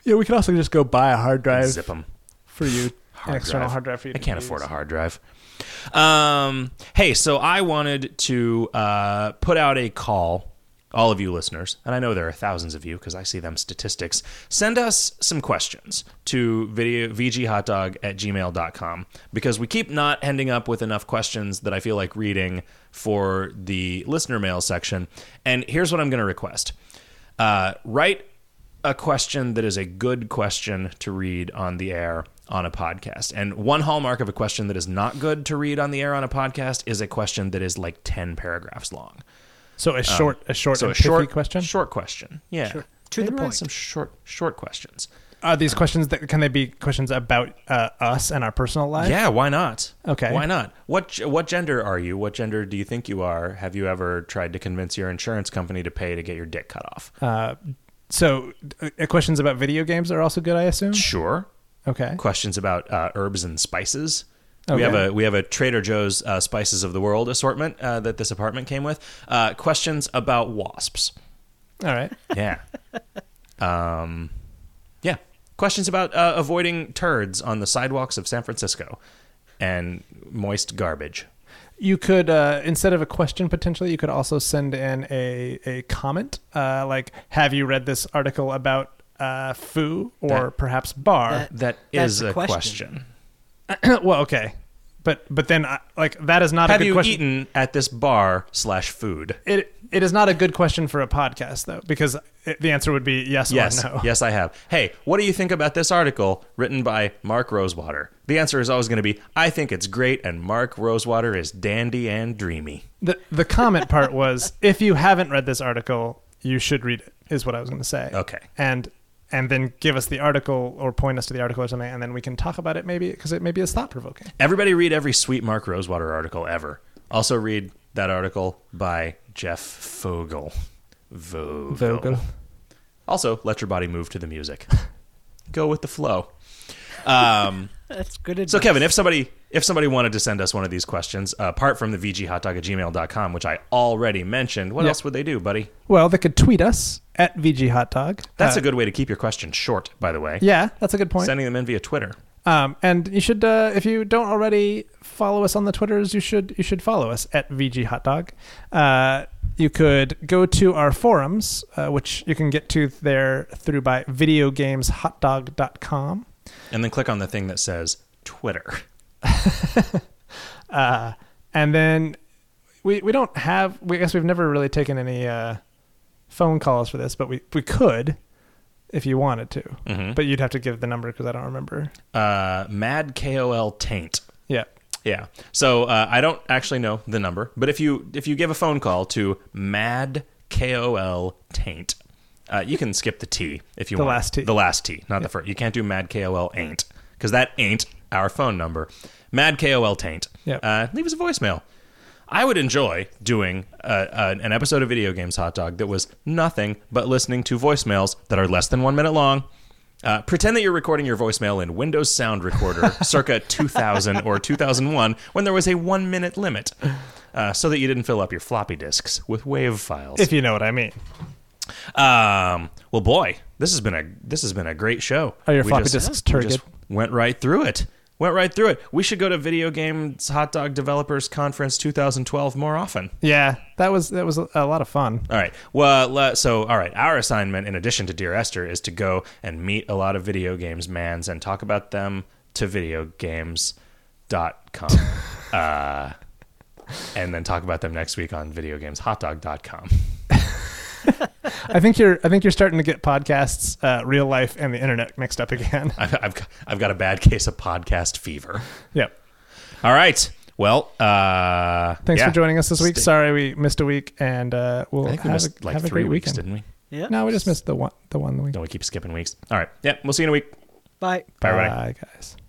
Yeah, we could also just go buy a hard drive Zip them. for you, an external hard drive for you. I can't afford a hard drive. Hey, so I wanted to put out a call, all of you listeners, and I know there are thousands of you because I see them statistics. Send us some questions to vghotdog@gmail.com because we keep not ending up with enough questions that I feel like reading for the listener mail section. And here's what I'm going to request. Write a question that is a good question to read on the air on a podcast. And one hallmark of a question that is not good to read on the air on a podcast is a question that is like 10 paragraphs long. So a short and pithy question? Short question. Yeah. Sure. To the point. Some short questions. Are these questions can they be questions about us and our personal lives? Yeah, why not? Okay. Why not? What gender are you? What gender do you think you are? Have you ever tried to convince your insurance company to pay to get your dick cut off? So questions about video games are also good, I assume? Sure. Okay. Questions about herbs and spices. Okay. We have a Trader Joe's Spices of the World assortment that this apartment came with. Questions about wasps. All right. Yeah. Yeah. Questions about avoiding turds on the sidewalks of San Francisco and moist garbage. You could, instead of a question, potentially, you could also send in a comment, like, have you read this article about foo or perhaps bar? That is a question. Well, okay. But then, that is not a good question. Have you eaten at this bar/food? It is not a good question for a podcast, though, because the answer would be yes or no. Yes, I have. Hey, what do you think about this article written by Mark Rosewater? The answer is always going to be, I think it's great, and Mark Rosewater is dandy and dreamy. The comment part was, if you haven't read this article, you should read it, is what I was going to say. Okay. And then give us the article or point us to the article or something, and then we can talk about it maybe, because it maybe is thought-provoking. Everybody read every sweet Mark Rosewater article ever. Also read that article by Jeff Vogel. Vogel. Also, let your body move to the music. Go with the flow. That's good advice. So, Kevin, if somebody wanted to send us one of these questions, apart from the vghotdog@gmail.com, which I already mentioned, what else would they do, buddy? Well, they could tweet us at VGHotDog. That's a good way to keep your questions short, by the way. Yeah, that's a good point. Sending them in via Twitter. And you should, if you don't already follow us on the Twitters, you should follow us at VGHotDog. You could go to our forums, which you can get to there by videogameshotdog.com. And then click on the thing that says Twitter. And then we don't have, I guess we've never really taken any phone calls for this, but we could if you wanted to. Mm-hmm. But you'd have to give the number because I don't remember. Mad KOL Taint. Yeah. Yeah. So I don't actually know the number, but if you give a phone call to Mad KOL Taint, you can skip the T if you want. The last T, not the first. You can't do Mad KOL Ain't, because that ain't our phone number. Mad KOL Taint. Yeah. Leave us a voicemail. I would enjoy doing an episode of Video Games Hot Dog that was nothing but listening to voicemails that are less than 1 minute long. Pretend that you're recording your voicemail in Windows Sound Recorder circa 2000 or 2001 when there was a 1 minute limit, so that you didn't fill up your floppy disks with WAV files. If you know what I mean. Well, boy, this has been a great show. Are your floppy disks turgid? We just went right through it. We should go to Video Games Hot Dog Developers Conference 2012 more often. Yeah, that was a lot of fun. All right. Well, our assignment, in addition to Dear Esther, is to go and meet a lot of video games mans and talk about them to videogames.com. And then talk about them next week on videogameshotdog.com. I think you're starting to get podcasts, real life, and the internet mixed up again. I've got a bad case of podcast fever. Yep. All right. Well, thanks for joining us this week. Sorry we missed a week, and we'll have a 3 great weeks, weekend. didn't we? Yeah. No, we just missed the one week. No, we keep skipping weeks. All right. Yeah. We'll see you in a week. Bye. Bye, everybody. Bye, guys.